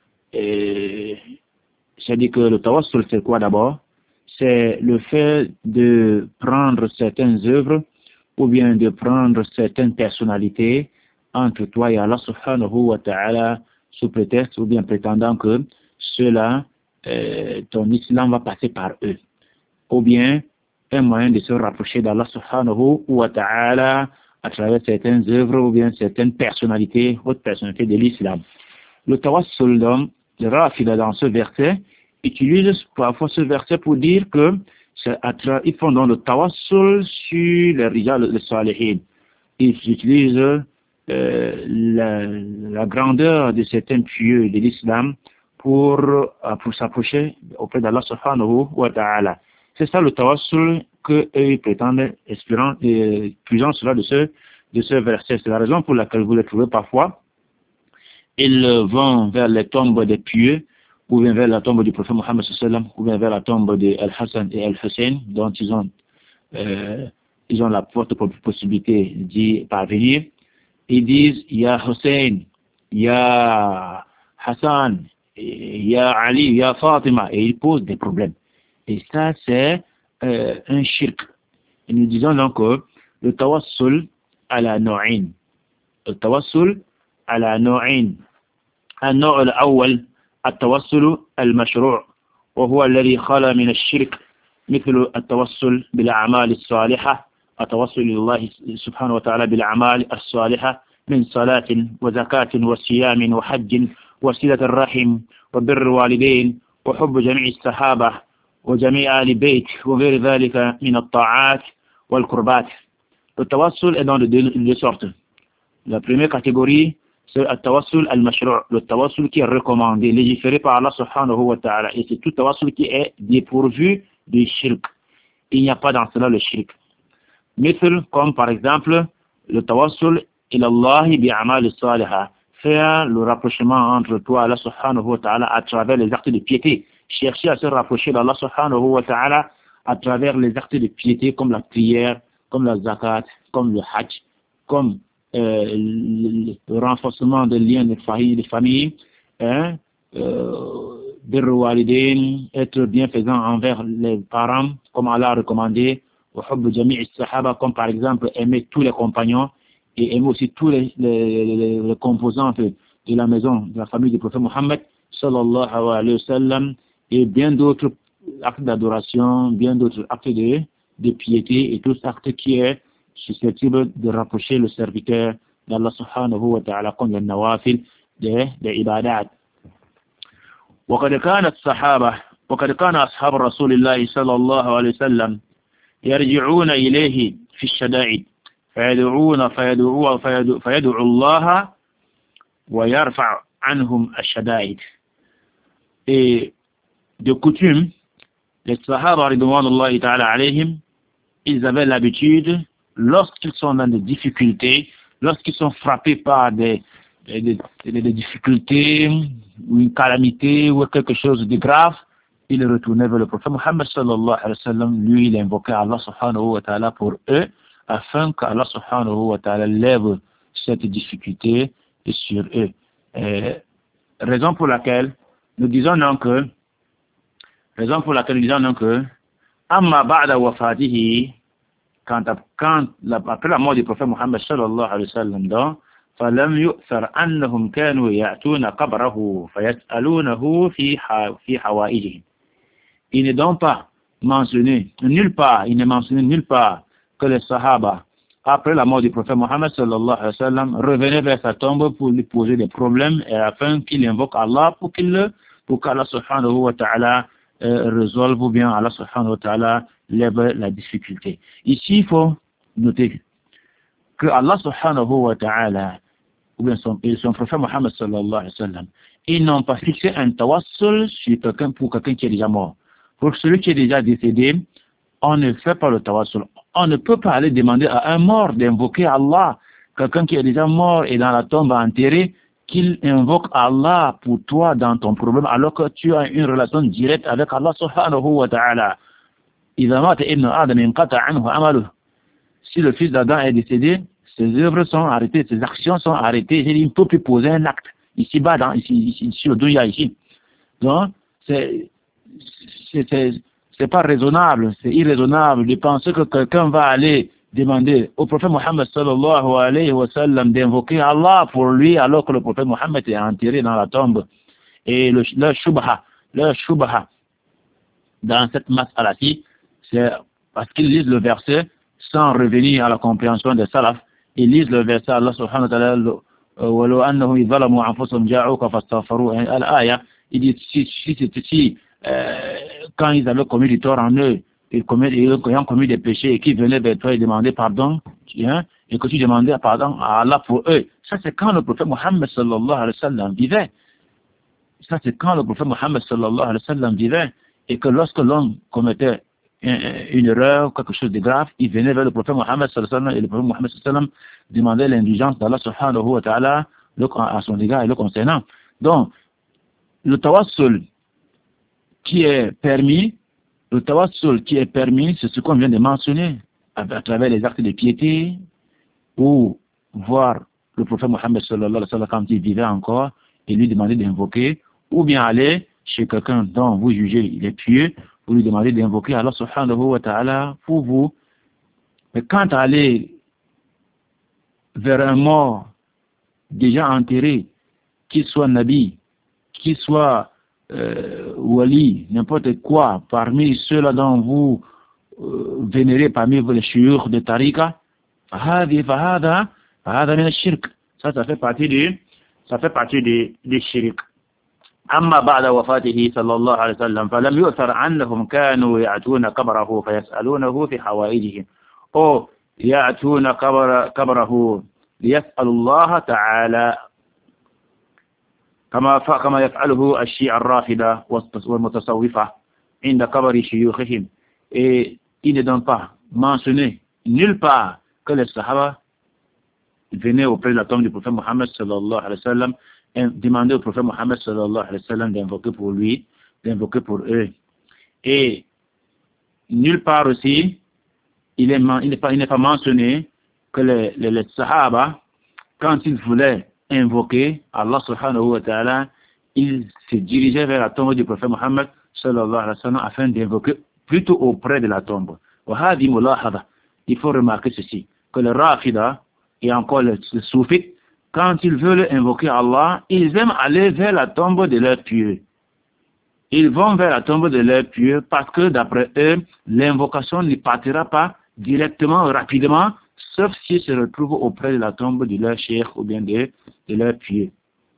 C'est-à-dire que le tawassul, c'est quoi d'abord? C'est le fait de prendre certaines œuvres ou bien de prendre certaines personnalités entre toi et Allah subhanahu wa ta'ala sous prétexte ou bien prétendant que cela, euh, ton islam va passer par eux. Ou bien un moyen de se rapprocher d'Allah subhanahu wa ta'ala à travers certaines œuvres ou bien certaines personnalités, hautes personnalités de l'islam. Le tawassul, donc, le Rafida dans ce verset, utilise parfois ce verset pour dire que ils font donc le tawassul sur les rijal, les salihin. Ils utilisent euh, la, la grandeur de certains pieux de l'islam pour, pour s'approcher auprès d'Allah subhanahu wa ta'ala. C'est ça le tawassul que eux prétendent, espérant, et puisant cela de ce, de ce verset. C'est la raison pour laquelle vous le trouvez parfois. Ils vont vers les tombes des pieux, ou bien vers la tombe du prophète Mohammed sallallahu alayhi wa sallam, ou bien vers la tombe de Al-Hassan et Al-Hussein, dont ils ont, euh, ils ont la forte possibilité d'y parvenir. Ils disent, il y a Hussein, il y a Hassan, il y a Ali, il y a Fatima, et ils posent des problèmes. Et ça, c'est euh, un shirk. Et nous disons donc que le tawassul ala nau'in. Le tawassul ala nau'in. النوع الأول التوسل المشروع وهو الذي خلا من الشرك مثل التوسل بالأعمال الصالحة التوسل إلى الله سبحانه وتعالى بالأعمال الصالحة من صلاة وزكاة وصيام وحج وصلة الرحم وبر الوالدين وحب جميع الصحابة وجميع آل بيت وغير ذلك من الطاعات والقربات. Le tawassul est dans deux, deux sortes. La première catégorie, c'est le tawassul al-mashru', le tawassul qui est recommandé, légiféré par Allah subhanahu wa ta'ala. Et c'est tout tawassul qui est dépourvu de shirk. Il n'y a pas dans cela le shirk. Mithal, comme par exemple, le tawassul ilallahi bi'amal salihah. Faire le rapprochement entre toi et Allah subhanahu wa ta'ala à travers les actes de piété. Chercher à se rapprocher d'Allah subhanahu wa ta'ala à travers les actes de piété comme la prière, comme la zakat, comme le hajj, comme euh, le, le renforcement des liens de famille, de famille hein, euh, birr walidain, être bienfaisant envers les parents, comme Allah a recommandé, wa hubb jami' as-sahaba, comme par exemple aimer tous les compagnons, et aimer aussi tous les, les, les, les composants de, de la maison, de la famille du prophète Mohammed, sallallahu alayhi wa sallam, et bien d'autres actes d'adoration, bien d'autres actes de, de piété, et tout acte qui est susceptible de rapprocher le serviteur d'Allah subhanahu wa ta'ala comme les nawafil, des, des ibadat. وقد كان الصحابة وقد كان أصحاب رسول الله صلى الله عليه وسلم يرجعون إليه في الشدائد فيدعون فيدعو فيدعو, فيدعو الله ويرفع عنهم الشدائد. Et de coutume, les Sahaba ridwanullahi ta'ala alayhim, ils avaient l'habitude, lorsqu'ils sont dans des difficultés, lorsqu'ils sont frappés par des, des, des, des difficultés, ou une calamité, ou quelque chose de grave, ils retournaient vers le prophète Muhammad sallallahu alayhi wa sallam, lui il invoquait Allah subhanahu wa ta'ala pour eux, afin qu'Allah subhanahu wa ta'ala lève cette difficulté sur eux. Et raison pour laquelle nous disons donc que raison pour laquelle nous disons donc que amma ba'da wafatihi, quand, quand après la mort du prophète Muhammad sallallahu alayhi wa sallam, donc فلم يؤثر أنهم كانوا يأتون قبره فيسألونه في في حوائجهم. Il n'est donc pas mentionné nulle part, il n'est mentionné nulle part que les Sahaba, après la mort du prophète Mohammed sallallahu alayhi wa sallam, revenaient vers sa tombe pour lui poser des problèmes et afin qu'il invoque Allah pour qu'il, pour qu'Allah subhanahu wa ta'ala euh, résolve ou bien Allah subhanahu wa ta'ala lève la difficulté. Ici, il faut noter que Allah subhanahu wa ta'ala ou bien son, et son prophète Mohammed sallallahu alayhi wa sallam, ils n'ont pas fixé un tawassul sur quelqu'un pour quelqu'un qui est déjà mort. Pour celui qui est déjà décédé, on ne fait pas le tawassul. On ne peut pas aller demander à un mort d'invoquer Allah. Quelqu'un qui est déjà mort et dans la tombe enterré, qu'il invoque Allah pour toi dans ton problème, alors que tu as une relation directe avec Allah subhanahu wa ta'ala. إِذَا مَاتَ إِبْنُ آدَمٍ انْقَطَعَ عَنْهُ عَمَلُهُ. Si le fils d'Adam est décédé, ses œuvres sont arrêtées, ses actions sont arrêtées. Il ne peut plus poser un acte ici-bas, dans, ici, ici, ici, au dunya, ici. Donc, c'est, c'est, c'est, c'est pas raisonnable, c'est irraisonnable de penser que quelqu'un va aller demander au prophète Mohammed sallallahu alayhi wa sallam d'invoquer Allah pour lui, alors que le prophète Mohammed est enterré dans la tombe. Et le, le shubha, le shubha, dans cette mas'ala-ci, c'est parce qu'ils lisent le verset sans revenir à la compréhension des salafs. Ils lisent le verset Allah subhanahu wa ta'ala وَلَوْ أَنَّهُمْ ظَلَمُوا أَنفُسَهُمْ جَاءُوكَ فَاسْتَغْفَرُوا الآية. Il dit si, si, si, si euh, quand ils avaient commis du tort en eux, ils, commis, ils ont commis des péchés et qui venaient vers toi et demandaient pardon, hein, et que tu demandais pardon à Allah pour eux. Ça c'est quand le prophète Mohammed sallallahu alayhi wa sallam vivait. Ça c'est quand le prophète Mohammed sallallahu alayhi wa sallam vivait, et que lorsque l'homme commettait une erreur, quelque chose de grave, il venait vers le prophète Mohammed sallallahu alayhi wa sallam, et le prophète Mohammed sallallahu alayhi wa sallam demandait l'indulgence d'Allah subhanahu wa ta'ala à son égard et le concernant. Donc, le tawassul qui est permis, le tawassul qui est permis, c'est ce qu'on vient de mentionner, à, à travers les actes de piété, ou voir le prophète Mohammed sallallahu alayhi wa sallam quand il vivait encore, et lui demander d'invoquer, ou bien aller chez quelqu'un dont vous jugez il est pieux, vous lui demandez d'invoquer Allah subhanahu wa ta'ala pour vous. Mais quand aller vers un mort déjà enterré, qu'il soit nabi, qu'il soit euh, wali, n'importe quoi, parmi ceux-là dont vous euh, vénérez parmi vous les shuyukh de tariqa, فهذه فهذا فهذا من الشرك. Ça, ça fait partie du, ça fait partie du, du shirk. أما بعد وفاته صلى الله عليه وسلم فلم يؤثر عنهم كانوا يأتون قبره فيسألونه في حوائجهم أو يأتون قبر قبره ليسأل الله تعالى كما كما يفعله الشيعة الرافضة والمتصوفة عند قبر شيوخهم. Et il ne donne pas mentionné nulle part que les Sahaba venaient auprès de la tombe du prophète Mohammed sallallahu alayhi wa sallam et demandaient au prophète Mohammed sallallahu alayhi wa sallam d'invoquer pour lui, d'invoquer pour eux. Et nulle part aussi, il n'est pas, il n'est pas mentionné que les, les, les Sahaba, quand ils voulaient invoquer Allah subhanahu wa ta'ala, ils se dirigeaient vers la tombe du prophète Mohammed sallallahu alayhi wa sallam afin d'invoquer plutôt auprès de la tombe. Il faut remarquer ceci, que le Rafida et encore le, le Soufite, quand ils veulent invoquer Allah, ils aiment aller vers la tombe de leurs pieux. Ils vont vers la tombe de leurs pieux parce que d'après eux, l'invocation ne partira pas directement, rapidement, sauf s'ils se retrouvent auprès de la tombe de leur cheikh ou bien de, de leur pieux.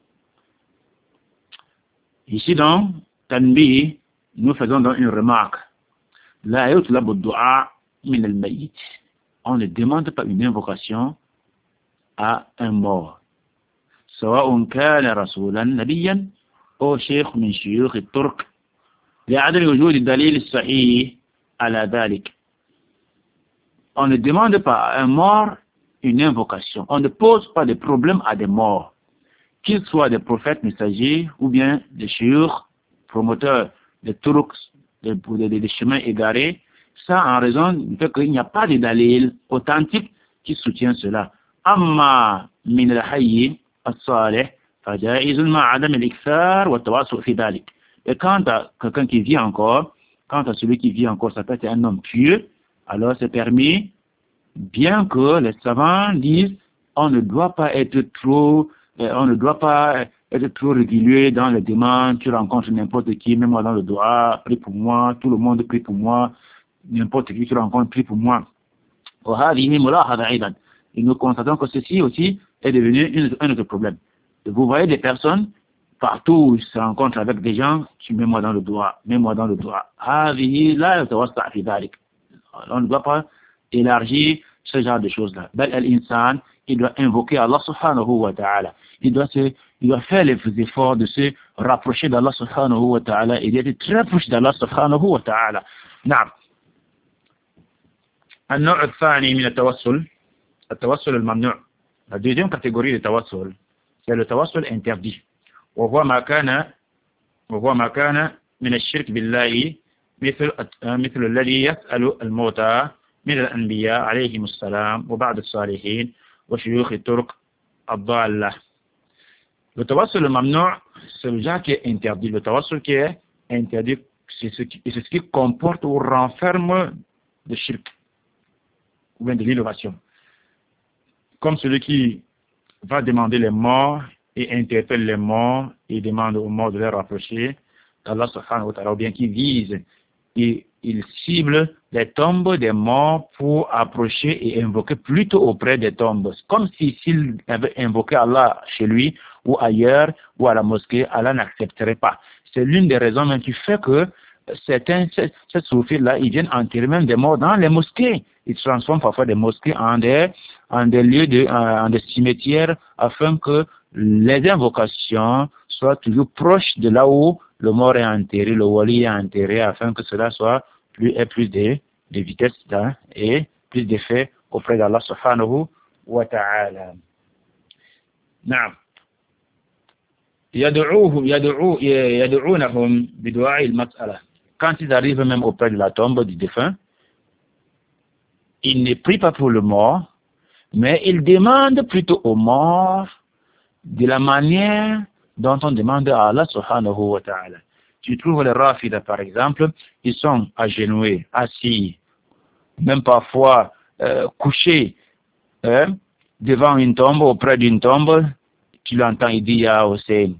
Ici donc, Tanbi, nous faisons donc une remarque. La yutlabu du'a min al-mayyit. On ne demande pas une invocation à un mort. سواء كان رسولا نبيا أو شيخ من شيوخ الترك لعدم وجود الدليل الصحيح على ذلك. On ne demande pas à un mort une invocation. On ne pose pas de problème à des morts, qu'ils soient des prophètes messagers ou bien des shuyukh, promoteurs des turks, des, des, des chemins égarés. Ça en raison du fait qu'il n'y a pas de dalil authentique qui soutient cela. Amma min al-hayy الصالح فجائز مع عدم الإكثار والتواصل في ذلك. Et quant à quelqu'un qui vit encore, quant à celui qui vit encore, ça peut être un homme pieux, alors c'est permis, bien que les savants disent on ne doit pas être trop, euh, on ne doit pas être trop régulier dans les demandes. Tu rencontres n'importe qui, même moi dans le doigt, prie pour moi, tout le monde prie pour moi, n'importe qui tu rencontres, prie pour moi. وهذه ملاحظة أيضا. Et nous constatons que ceci aussi est devenu une, un autre problème. Vous voyez des personnes, partout où ils se rencontrent avec des gens, tu mets moi dans le doigt, mets-moi dans le doigt. On ne doit pas élargir ce genre de choses-là. L'insan, il doit invoquer Allah subhanahu wa ta'ala. Il doit, se, il doit faire les efforts de se rapprocher d'Allah subhanahu wa ta'ala et d'être très proche d'Allah subhanahu wa ta'ala. نعم. النوع الثاني من التوسل التوسل الممنوع. La deuxième catégorie de tawassul, c'est le tawassul interdit. وهو ما كان وهو ما كان من الشرك بالله مثل مثل الذي يسأل الموتى من الأنبياء عليهم السلام وبعض الصالحين وشيوخ الترك الضالة. Le tawassul mamnu', c'est le genre qui est interdit. Le tawassul qui est interdit, c'est ce qui, c'est ce qui comporte ou renferme le shirk ou bien de l'innovation. Comme celui qui va demander les morts et interpelle les morts et demande aux morts de les rapprocher d'Allah subhanahu wa ta'ala, ou bien qui vise et il cible les tombes des morts pour approcher et invoquer plutôt auprès des tombes. Comme si s'il avait invoqué Allah chez lui ou ailleurs ou à la mosquée, Allah n'accepterait pas. C'est l'une des raisons même qui fait que certains, ces soufis-là, ils viennent enterrer même des morts dans les mosquées. Ils transforment parfois des mosquées en des, en des lieux, de, en des cimetières, afin que les invocations soient toujours proches de là où le mort est enterré, le wali est enterré, afin que cela soit plus, ait plus de, de vitesse hein, et plus d'effet auprès d'Allah subhanahu wa ta'ala. Naam. يدعوهم يدعو يدعونهم بدعاء المسألة. Quand ils arrivent même auprès de la tombe du défunt, ils ne prient pas pour le mort, mais ils demandent plutôt au mort de la manière dont on demande à Allah subhanahu wa ta'ala. tu trouves les Rafida par exemple, ils sont agenouillés, assis, même parfois euh, couchés hein, devant une tombe, auprès d'une tombe, tu l'entends, il dit ya Hussein,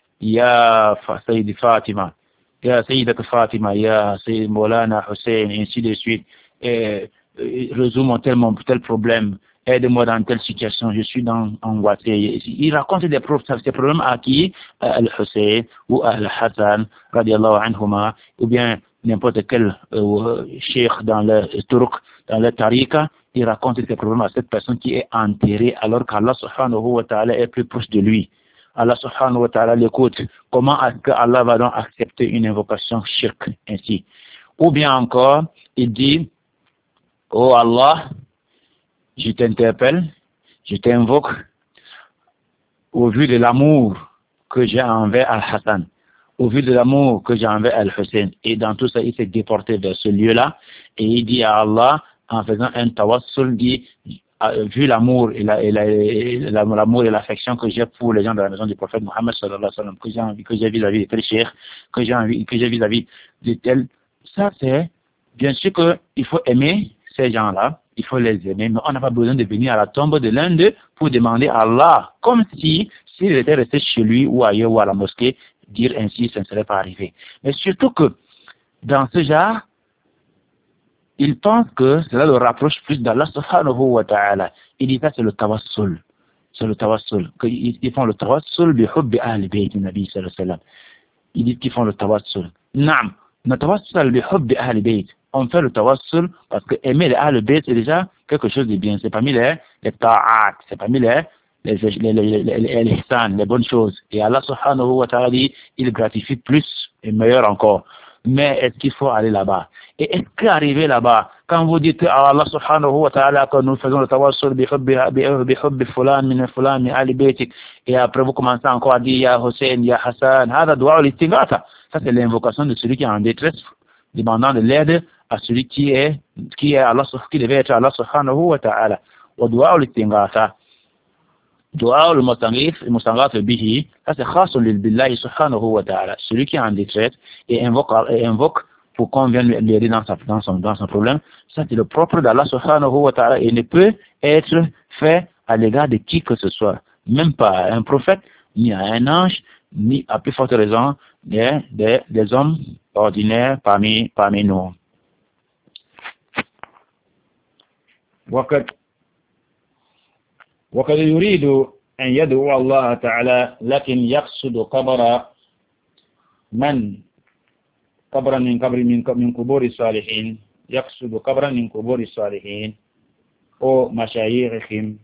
ya Sayyid Fatima, ya Sayyidat Fatima, ya Sayyid Maulana Hussein, ainsi de suite. Et, et, résume tel, mon, tel problème, aide-moi dans telle situation, je suis dans, angoissé. Il raconte des problèmes, ces problèmes à qui? À Al-Hussein ou à Al-Hassan, radiallahu anhuma, ou bien n'importe quel euh, cheikh dans le turc, dans le tariqa, il raconte ces problèmes à cette personne qui est enterrée alors qu'Allah subhanahu wa ta'ala est plus proche de lui. Allah subhanahu wa ta'ala l'écoute. Comment est-ce que Allah va donc accepter une invocation shirk ainsi? Ou bien encore, il dit, oh Allah, je t'interpelle, je t'invoque au vu de l'amour que j'ai envers Al-Hassan, au vu de l'amour que j'ai envers Al-Hussein. Et dans tout ça, il s'est déporté vers ce lieu-là et il dit à Allah, en faisant un tawassul, dit, vu l'amour et la, et la, et la, l'amour et l'affection que j'ai pour les gens de la maison du prophète Mohammed sallallahu alayhi wa sallam, que j'ai envie, que j'ai vis-à-vis de tel cheikh, que j'ai envie, que j'ai vis-à-vis de tel, ça c'est, bien sûr qu'il faut aimer ces gens-là, il faut les aimer, mais on n'a pas besoin de venir à la tombe de l'un d'eux pour demander à Allah, comme si, s'il était resté chez lui ou ailleurs ou à la mosquée, dire ainsi, ça ne serait pas arrivé. Mais surtout que, dans ce genre, il pense que cela le rapproche plus d'Allah subhanahu wa ta'ala. Il dit ça, c'est le tawassul. C'est le tawassul. Ils font le tawassul bi hubbi ahli bayt nabi sallallahu alayhi wa sallam. Ils disent qu'ils font le tawassul. Naam, le tawassul bi hubbi ahli bayt. On fait le tawassul parce que aimer les ahli bayt, c'est déjà quelque chose de bien. C'est parmi les, les ta'at, c'est parmi les les, les, les, les, les, les, les ihsan, les bonnes choses. Et Allah subhanahu wa ta'ala dit, il gratifie plus et meilleur encore. Mais est-ce qu'il faut aller là-bas? Et est-ce qu'arriver là-bas, quand vous dites à Allah subhanahu wa ta'ala que nous faisons le tawassul bi hubbi fulan min fulan min ali baytik, et après vous commencez encore à dire ya Hussein, ya Hassan, hada dua al-istighatha. Ça c'est l'invocation de celui qui est en détresse, demandant de l'aide à celui qui est qui est Allah, qui devait être Allah subhanahu wa ta'ala. Wa dua al-istighatha. Dua al-mustanghith, al-mustanghith bihi, ça c'est khasun lil billahi subhanahu wa ta'ala. Celui qui est en détresse et invoque et invoque pour qu'on vienne lui aider dans, sa, dans, son, dans son problème, ça c'est le propre d'Allah subhanahu wa ta'ala et ne peut être fait à l'égard de qui que ce soit, même pas à un prophète, ni à un ange, ni à plus forte raison des, des, des hommes ordinaires parmi, parmi nous. وقد وقد يريد أن يدعو الله تعالى لكن يقصد قبر من قبرا من قبر من من قبور الصالحين، يقصد قبرا من قبور الصالحين أو مشايخهم،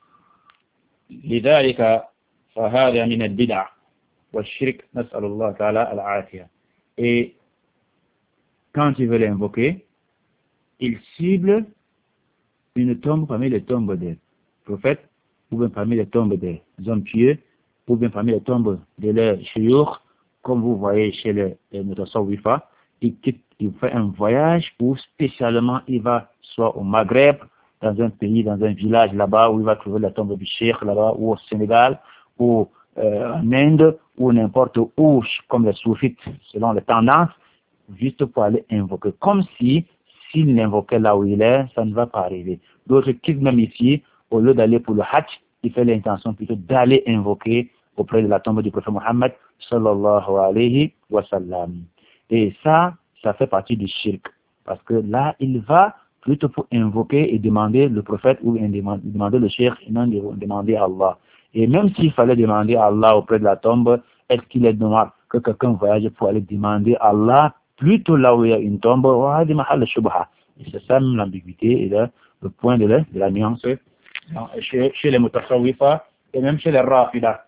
لذلك فهذا من البدع والشرك، نسأل الله تعالى العافية. Et quand il veut l'invoquer, il cible une tombe parmi les tombes des prophètes, ou bien parmi les tombes des hommes pieux, ou bien parmi les tombes de leurs shuyukh, comme vous voyez chez les, les Mutasawwifa. Il, il fait un voyage où spécialement il va soit au Maghreb, dans un pays, dans un village là-bas, où il va trouver la tombe du cheikh là-bas, ou au Sénégal, ou euh, en Inde, ou n'importe où, comme les soufis, selon les tendances, juste pour aller invoquer. Comme si, s'il l'invoquait là où il est, ça ne va pas arriver. D'autres quittent même ici, au lieu d'aller pour le Hajj, il fait l'intention plutôt d'aller invoquer auprès de la tombe du prophète Mohammed sallallahu alayhi wa sallam. Et ça, ça fait partie du shirk. Parce que là, il va plutôt pour invoquer et demander le prophète ou demander le cheikh et non demander à Allah. Et même s'il fallait demander à Allah auprès de la tombe, est-ce qu'il est normal que quelqu'un voyage pour aller demander à Allah plutôt là où il y a une tombe? Et c'est ça même l'ambiguïté et le, le point de la, de la nuance chez, chez les Mutasawwifa et même chez les Rafida.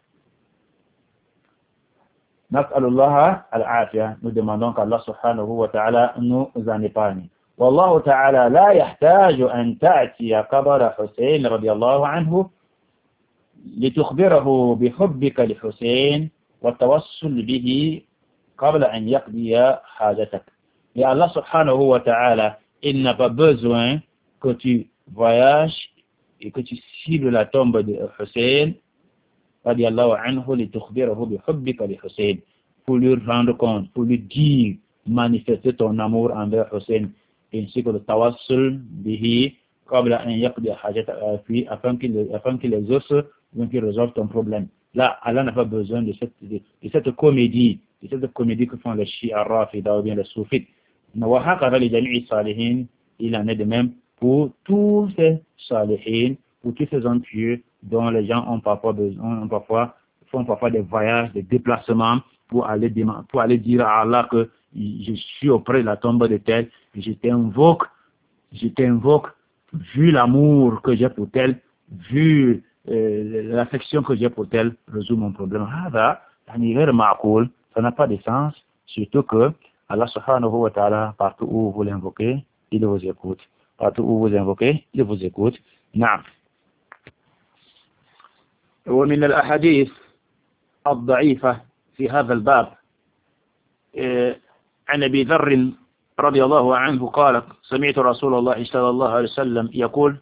Nas'alullah al-afiyah. Nous demandons qu'Allah subhanahu wa ta'ala nous en épargne. Wallahu ta'ala la yahtaju an ta'tiya qabara Hussein radiyallahu anhu لتخبره بحبك لحسين والتوسل به قبل أن يقضي حاجتك. Et Allah subhanahu wa ta'ala, il n'a pas besoin que tu voyages et que tu cibles la tombe de Hussein radiallahu anhu لتخبره بحبك لحسين, pour lui rendre compte, pour lui dire, manifester ton amour envers Hussein, ainsi que le tawassul bihi, afin qu'il afin qu'il exauce ou qu'il résolve ton problème. Là, Allah n'a pas besoin de cette, de, de cette comédie, de cette comédie que font les Shia Rafida ou bien les Soufis. Il en est de même pour tous ces salihin, pour tous ces hommes pieux dont les gens ont parfois besoin, ont parfois, font parfois des voyages, des déplacements pour aller, pour aller dire à Allah que je suis auprès de la tombe de tel, je t'invoque, je t'invoque, vu l'amour que j'ai pour tel, vu euh, l'affection que j'ai pour tel, résous mon problème. Ça n'a pas de sens, surtout que Allah subhanahu wa ta'ala, partout où vous l'invoquez, il vous écoute. Partout où vous invoquez, il vous écoute. نعم. ومن الأحاديث الضعيفة في هذا الباب عن أبي ذر رضي الله عنه قال سمعت رسول الله صلى الله عليه وسلم يقول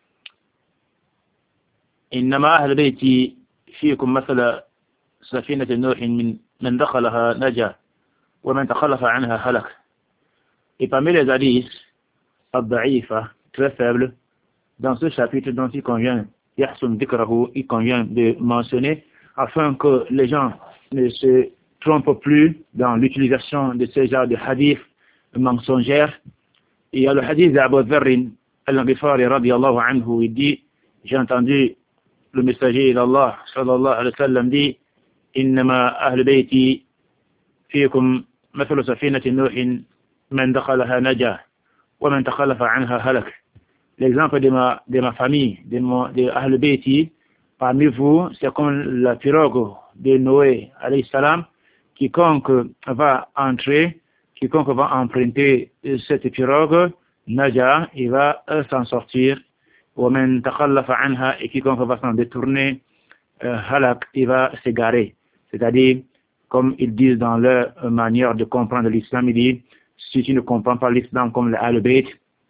إنما أهل بيتي فيكم مثل سفينة نوح من من دخلها نجا ومن تخلف عنها هلك. Et parmi les hadiths الضعيفة, très faibles, dans ce chapitre dont il convient, Yahsun Dikrahu, il convient de mentionner, afin que les gens ne se trompent plus dans l'utilisation de ce genre de hadith mensongères. Il y a le hadith d'Abu Dharr al-Ghifari radiyallahu anhu, il dit, j'ai entendu le messager d'Allah sallallahu alayhi wa sallam dit, innama ahl bayti fiikum mathalu safinati nuhin man dakhalaha naja wa man takhallafa anha halak. L'exemple de ma, de ma famille, de, mon, de Ahl Bayti, parmi vous, c'est comme la pirogue de Noé, alayhi salam, quiconque va entrer, quiconque va emprunter cette pirogue, naja, il va s'en sortir, wa man takhallafa anha, et quiconque va s'en détourner, euh, halak, il va s'égarer. C'est-à-dire, comme ils disent dans leur manière de comprendre l'islam, ils disent, si tu ne comprends pas l'islam comme le Ahl Bayt,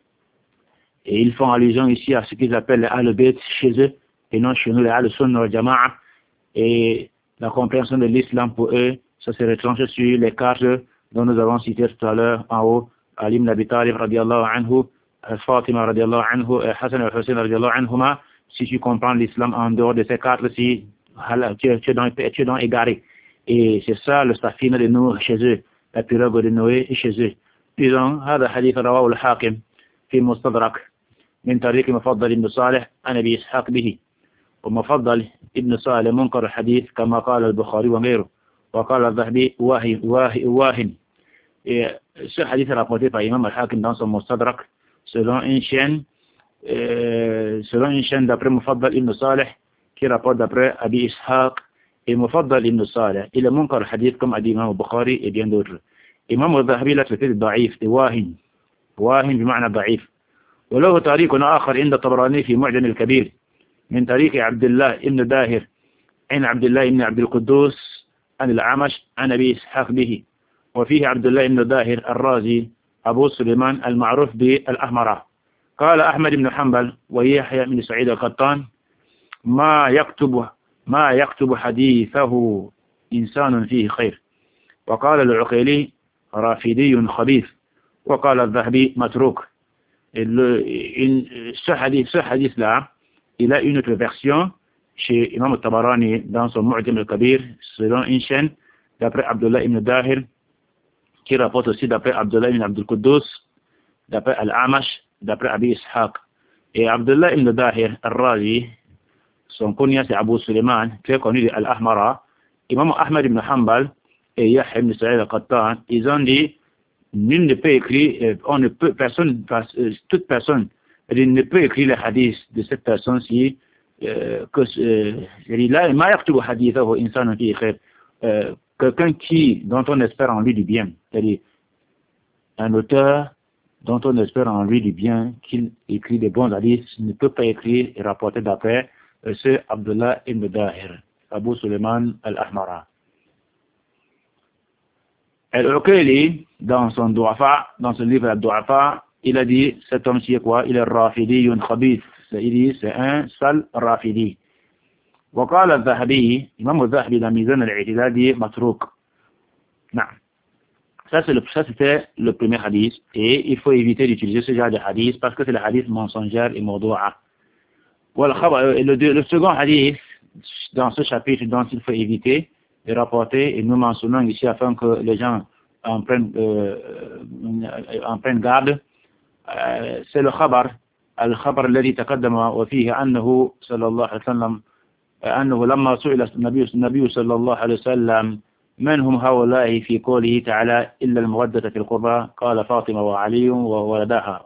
et ils font allusion ici à ce qu'ils appellent les Ahl-Bayt chez eux, et non chez nous les Ahl-Sunnah wal Jama'a. Et la compréhension de l'islam pour eux, ça se retranche sur les cartes dont nous avons cité tout à l'heure en haut, Ali ibn Abi Talib radiallahu anhu, Fatima radiallahu anhu, et Hassan al-Hussein radiallahu anhuma. Si tu comprends l'islam en dehors de ces cartes-ci, tu es donc, tu es donc égaré. Et c'est ça le safina de nous chez eux, la pirogue de Noé chez eux. Disons, هذا حديث رواه الحاكم في مستدرك من طريق مفضل ابن صالح عن أبي إسحاق به. ومفضل ابن صالح منكر الحديث كما قال البخاري وغيره. وقال الذهبي واهن واهن واهن. Ce hadith est rapporté par Imam al-Hakim dans son Mustadrak selon une chaîne euh, selon une chaîne d'après Mufaddal ibn Salih qui rapporte d'après Abi Ishaq. Et Mufaddal ibn Salih il est munkar al-hadith comme a dit Imam al-Bukhari et bien d'autres. Imam al-Zahabi l'a traité de ضعيف, de واهن واهن بمعنى ضعيف. وله طريق آخر عند الطبراني في معجم الكبير من طريق عبد الله ابن داهر عن عبد الله ابن عبد القدوس عن الأعمش عن أبي إسحاق به. وفيه عبد الله ابن داهر الرازي أبو سليمان المعروف بالأحمرة. قال أحمد بن حنبل ويحيى بن سعيد القطان ما يكتب ما يكتب حديثه إنسان فيه خير. وقال العقيلي رافدي خبيث. وقال الذهبي متروك. Et le, une, ce hadith, ce hadith-là, il a une autre version chez Imam al-Tabarani dans son Mu'jam al-Kabir, selon une chaîne, d'après Abdullah ibn Dahir, qui rapporte aussi d'après Abdullah ibn Abdul Quddus, d'après Al-Amash, d'après Abi Ishaq. Et Abdullah ibn Dahir, al-Razi, son kunya c'est Abu Suleiman, très connu de Al-Ahmara. Imam Ahmad ibn Hanbal et Yahya ibn Sa'id al-Qattan, ils ont dit, nul ne peut écrire, on ne peut, personne, toute personne, ne peut écrire les hadiths de cette personne-ci, euh, que, euh, quelqu'un qui, dont on espère en lui du bien, c'est-à-dire un auteur dont on espère en lui du bien, qu'il écrit des bons hadiths, ne peut pas écrire et rapporter d'après euh, ce Abdullah ibn Dahir, Abu Suleiman al-Ahmara. Al-Uqayli, dans son Du'afa, dans ce livre Al-Du'afa, il a dit, cet homme-ci est quoi? Il est Rafidiyun Khabith. Il dit, c'est un sale Rafidi. وقال الذهبي, Imam al-Zahabi, dans Mizan al-I'tidal, dit, Matrouk. Non. Ça, c'est le, ça, c'était le premier hadith. Et il faut éviter d'utiliser ce genre de hadith parce que c'est le hadith mensongère et mawdu'a. Et le, le second hadith, dans ce chapitre dont il faut éviter de rapporter, et nous mentionnons ici afin que les gens en prennent, euh, en prennent garde, euh, c'est le khabar. الخبر الذي تقدم وفيه أنه صلى الله عليه وسلم أنه لما سئل النبي النبي صلى الله عليه وسلم من هم هؤلاء في قوله تعالى إلا المودة في القربى قال فاطمة وعلي وولدها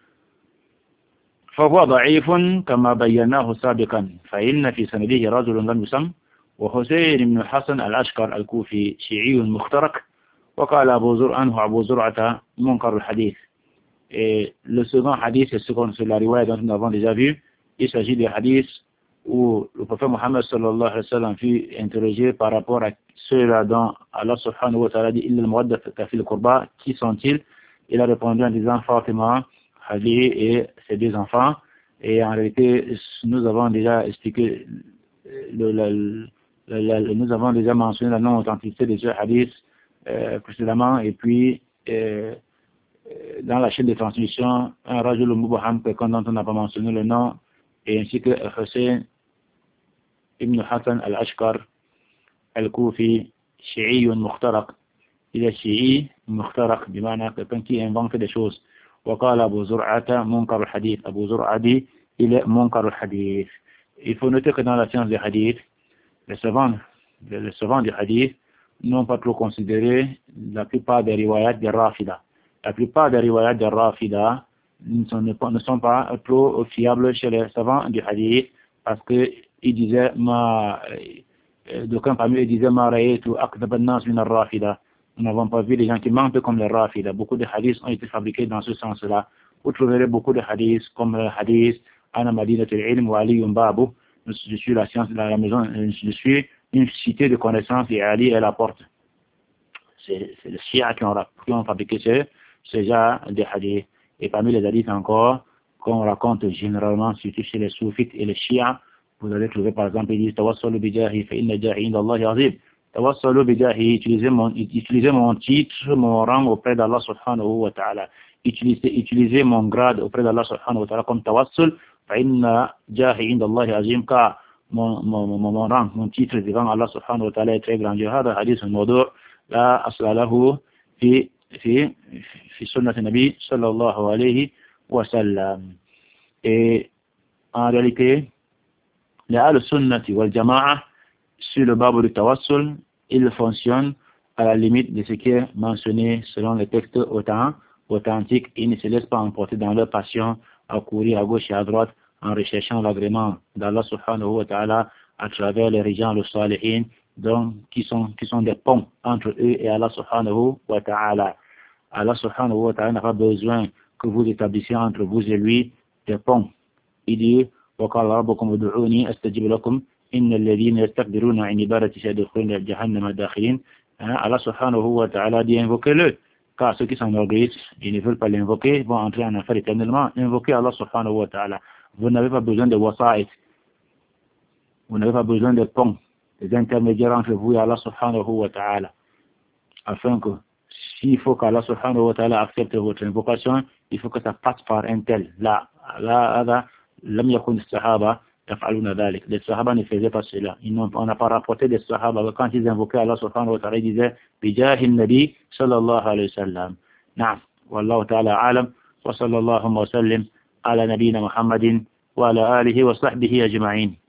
فهو ضعيف كما بيناه سابقا فإن في سنده رجل لم يسم وحسين بن حسن الأشقر الكوفي شيعي مخترق وقال أبو زرع عنه أبو زرعة منكر الحديث. Et le second hadith, c'est ce qu'on se la riwaya dont nous avons déjà vu. Il s'agit du hadith où le prophète Mohammed sallallahu alayhi wa sallam fut interrogé par rapport à ceux-là dont Allah subhanahu wa ta'ala dit illa al-muwaddat fil qurba, qui sont-ils? Il a répondu en disant Fatima, Ali et ses deux enfants. Et en réalité, nous avons déjà expliqué, le, le, le, le, nous avons déjà mentionné la non-authenticité de ce hadith euh, précédemment. Et puis, euh, dans la chaîne de transmission, un rajul mubaham, quelqu'un dont on n'a pas mentionné le nom, et ainsi que Hussein ibn Hassan al-Ashqar al-Kufi, shi'i mukhtaraq. Il est shi'i mukhtaraq, du manière quelqu'un qui invente des choses. وقال أبو زرعة منكر الحديث. Abu Zur'a dit, il est munkar al-hadith. Il faut noter que dans la science du hadith, les savants, les savants du hadith n'ont pas trop considéré la plupart des riwayat des Rafida. La plupart des riwayat des Rafida ne sont, ne sont pas trop fiables chez les savants du hadith parce que ils disaient, ma, d'aucuns parmi eux disaient, ma ra'aytu akdab an-nas min ar-Rafida. Nous n'avons pas vu les gens qui mentent comme les Rafida. Beaucoup de hadiths ont été fabriqués dans ce sens-là. Vous trouverez beaucoup de hadiths comme le hadith Ana Madinatul Ilm wa Ali Babu. Je suis la science de la maison, je suis une cité de connaissances et Ali est la porte. C'est les Shia qui ont, qui ont fabriqué ce, ce genre de hadiths. Et parmi les hadiths encore, qu'on raconte généralement, surtout chez les Soufites et les Shia, vous allez trouver par exemple, ils disent Tawassalu bijahi fa inna jahi inda Allahi azim. Tawassalu bijahi, utilisez mon, utilisez mon titre, mon rang auprès d'Allah subhanahu wa ta'ala. Utilisez, utilisez mon grade auprès d'Allah subhanahu wa ta'ala comme tawassul, fa inna jahi inda Allahi azim, car mon, mon, mon, mon rang, mon titre devant Allah subhanahu wa ta'ala est très grand. هذا حديث موضوع لا أصل له في في في سنة النبي صلى الله عليه وسلم. Et en réalité, les al-sunnati wal jama'a sur le bab du tawassul, il fonctionne à la limite de ce qui est mentionné selon les textes authentiques. Ils ne se laissent pas emporter dans leur passion à courir à gauche et à droite en recherchant l'agrément d'Allah subhanahu wa ta'ala à travers les régions, les salihin, donc qui sont, qui sont des ponts entre eux et Allah subhanahu wa ta'ala. Allah subhanahu wa ta'ala n'a pas besoin que vous établissiez entre vous et lui des ponts. Il dit وقال ربكم ادعوني استجب لكم إن الذين يستكبرون عن عبادتي سيدخلون جهنم داخلين. Allah subhanahu wa ta'ala dit invoquez-le, car ceux qui s'enorgueillissent et ne veulent pas l'invoquer vont entrer en enfer éternellement. Invoquez Allah subhanahu wa ta'ala. Vous n'avez pas besoin de wasa'id, vous n'avez pas besoin de ponts, des intermédiaires entre vous et Allah subhanahu wa ta'ala, afin que s'il faut qu'Allah subhanahu wa ta'ala accepte votre invocation, il faut que ça passe par un tel. Là, là, là, lam yakun as-sahaba yaf'aluna dhalik. Les sahaba ne faisaient pas cela. Ils n'ont, on n'a pas rapporté des sahaba quand ils invoquaient Allah subhanahu wa ta'ala, ils disaient bijahi nabi sallallahu alayhi wa sallam. Na'am. Wallahu ta'ala a'lam. Wa sallallahu wa sallim ala nabina Muhammadin wa ala alihi wa sahbihi ajma'in.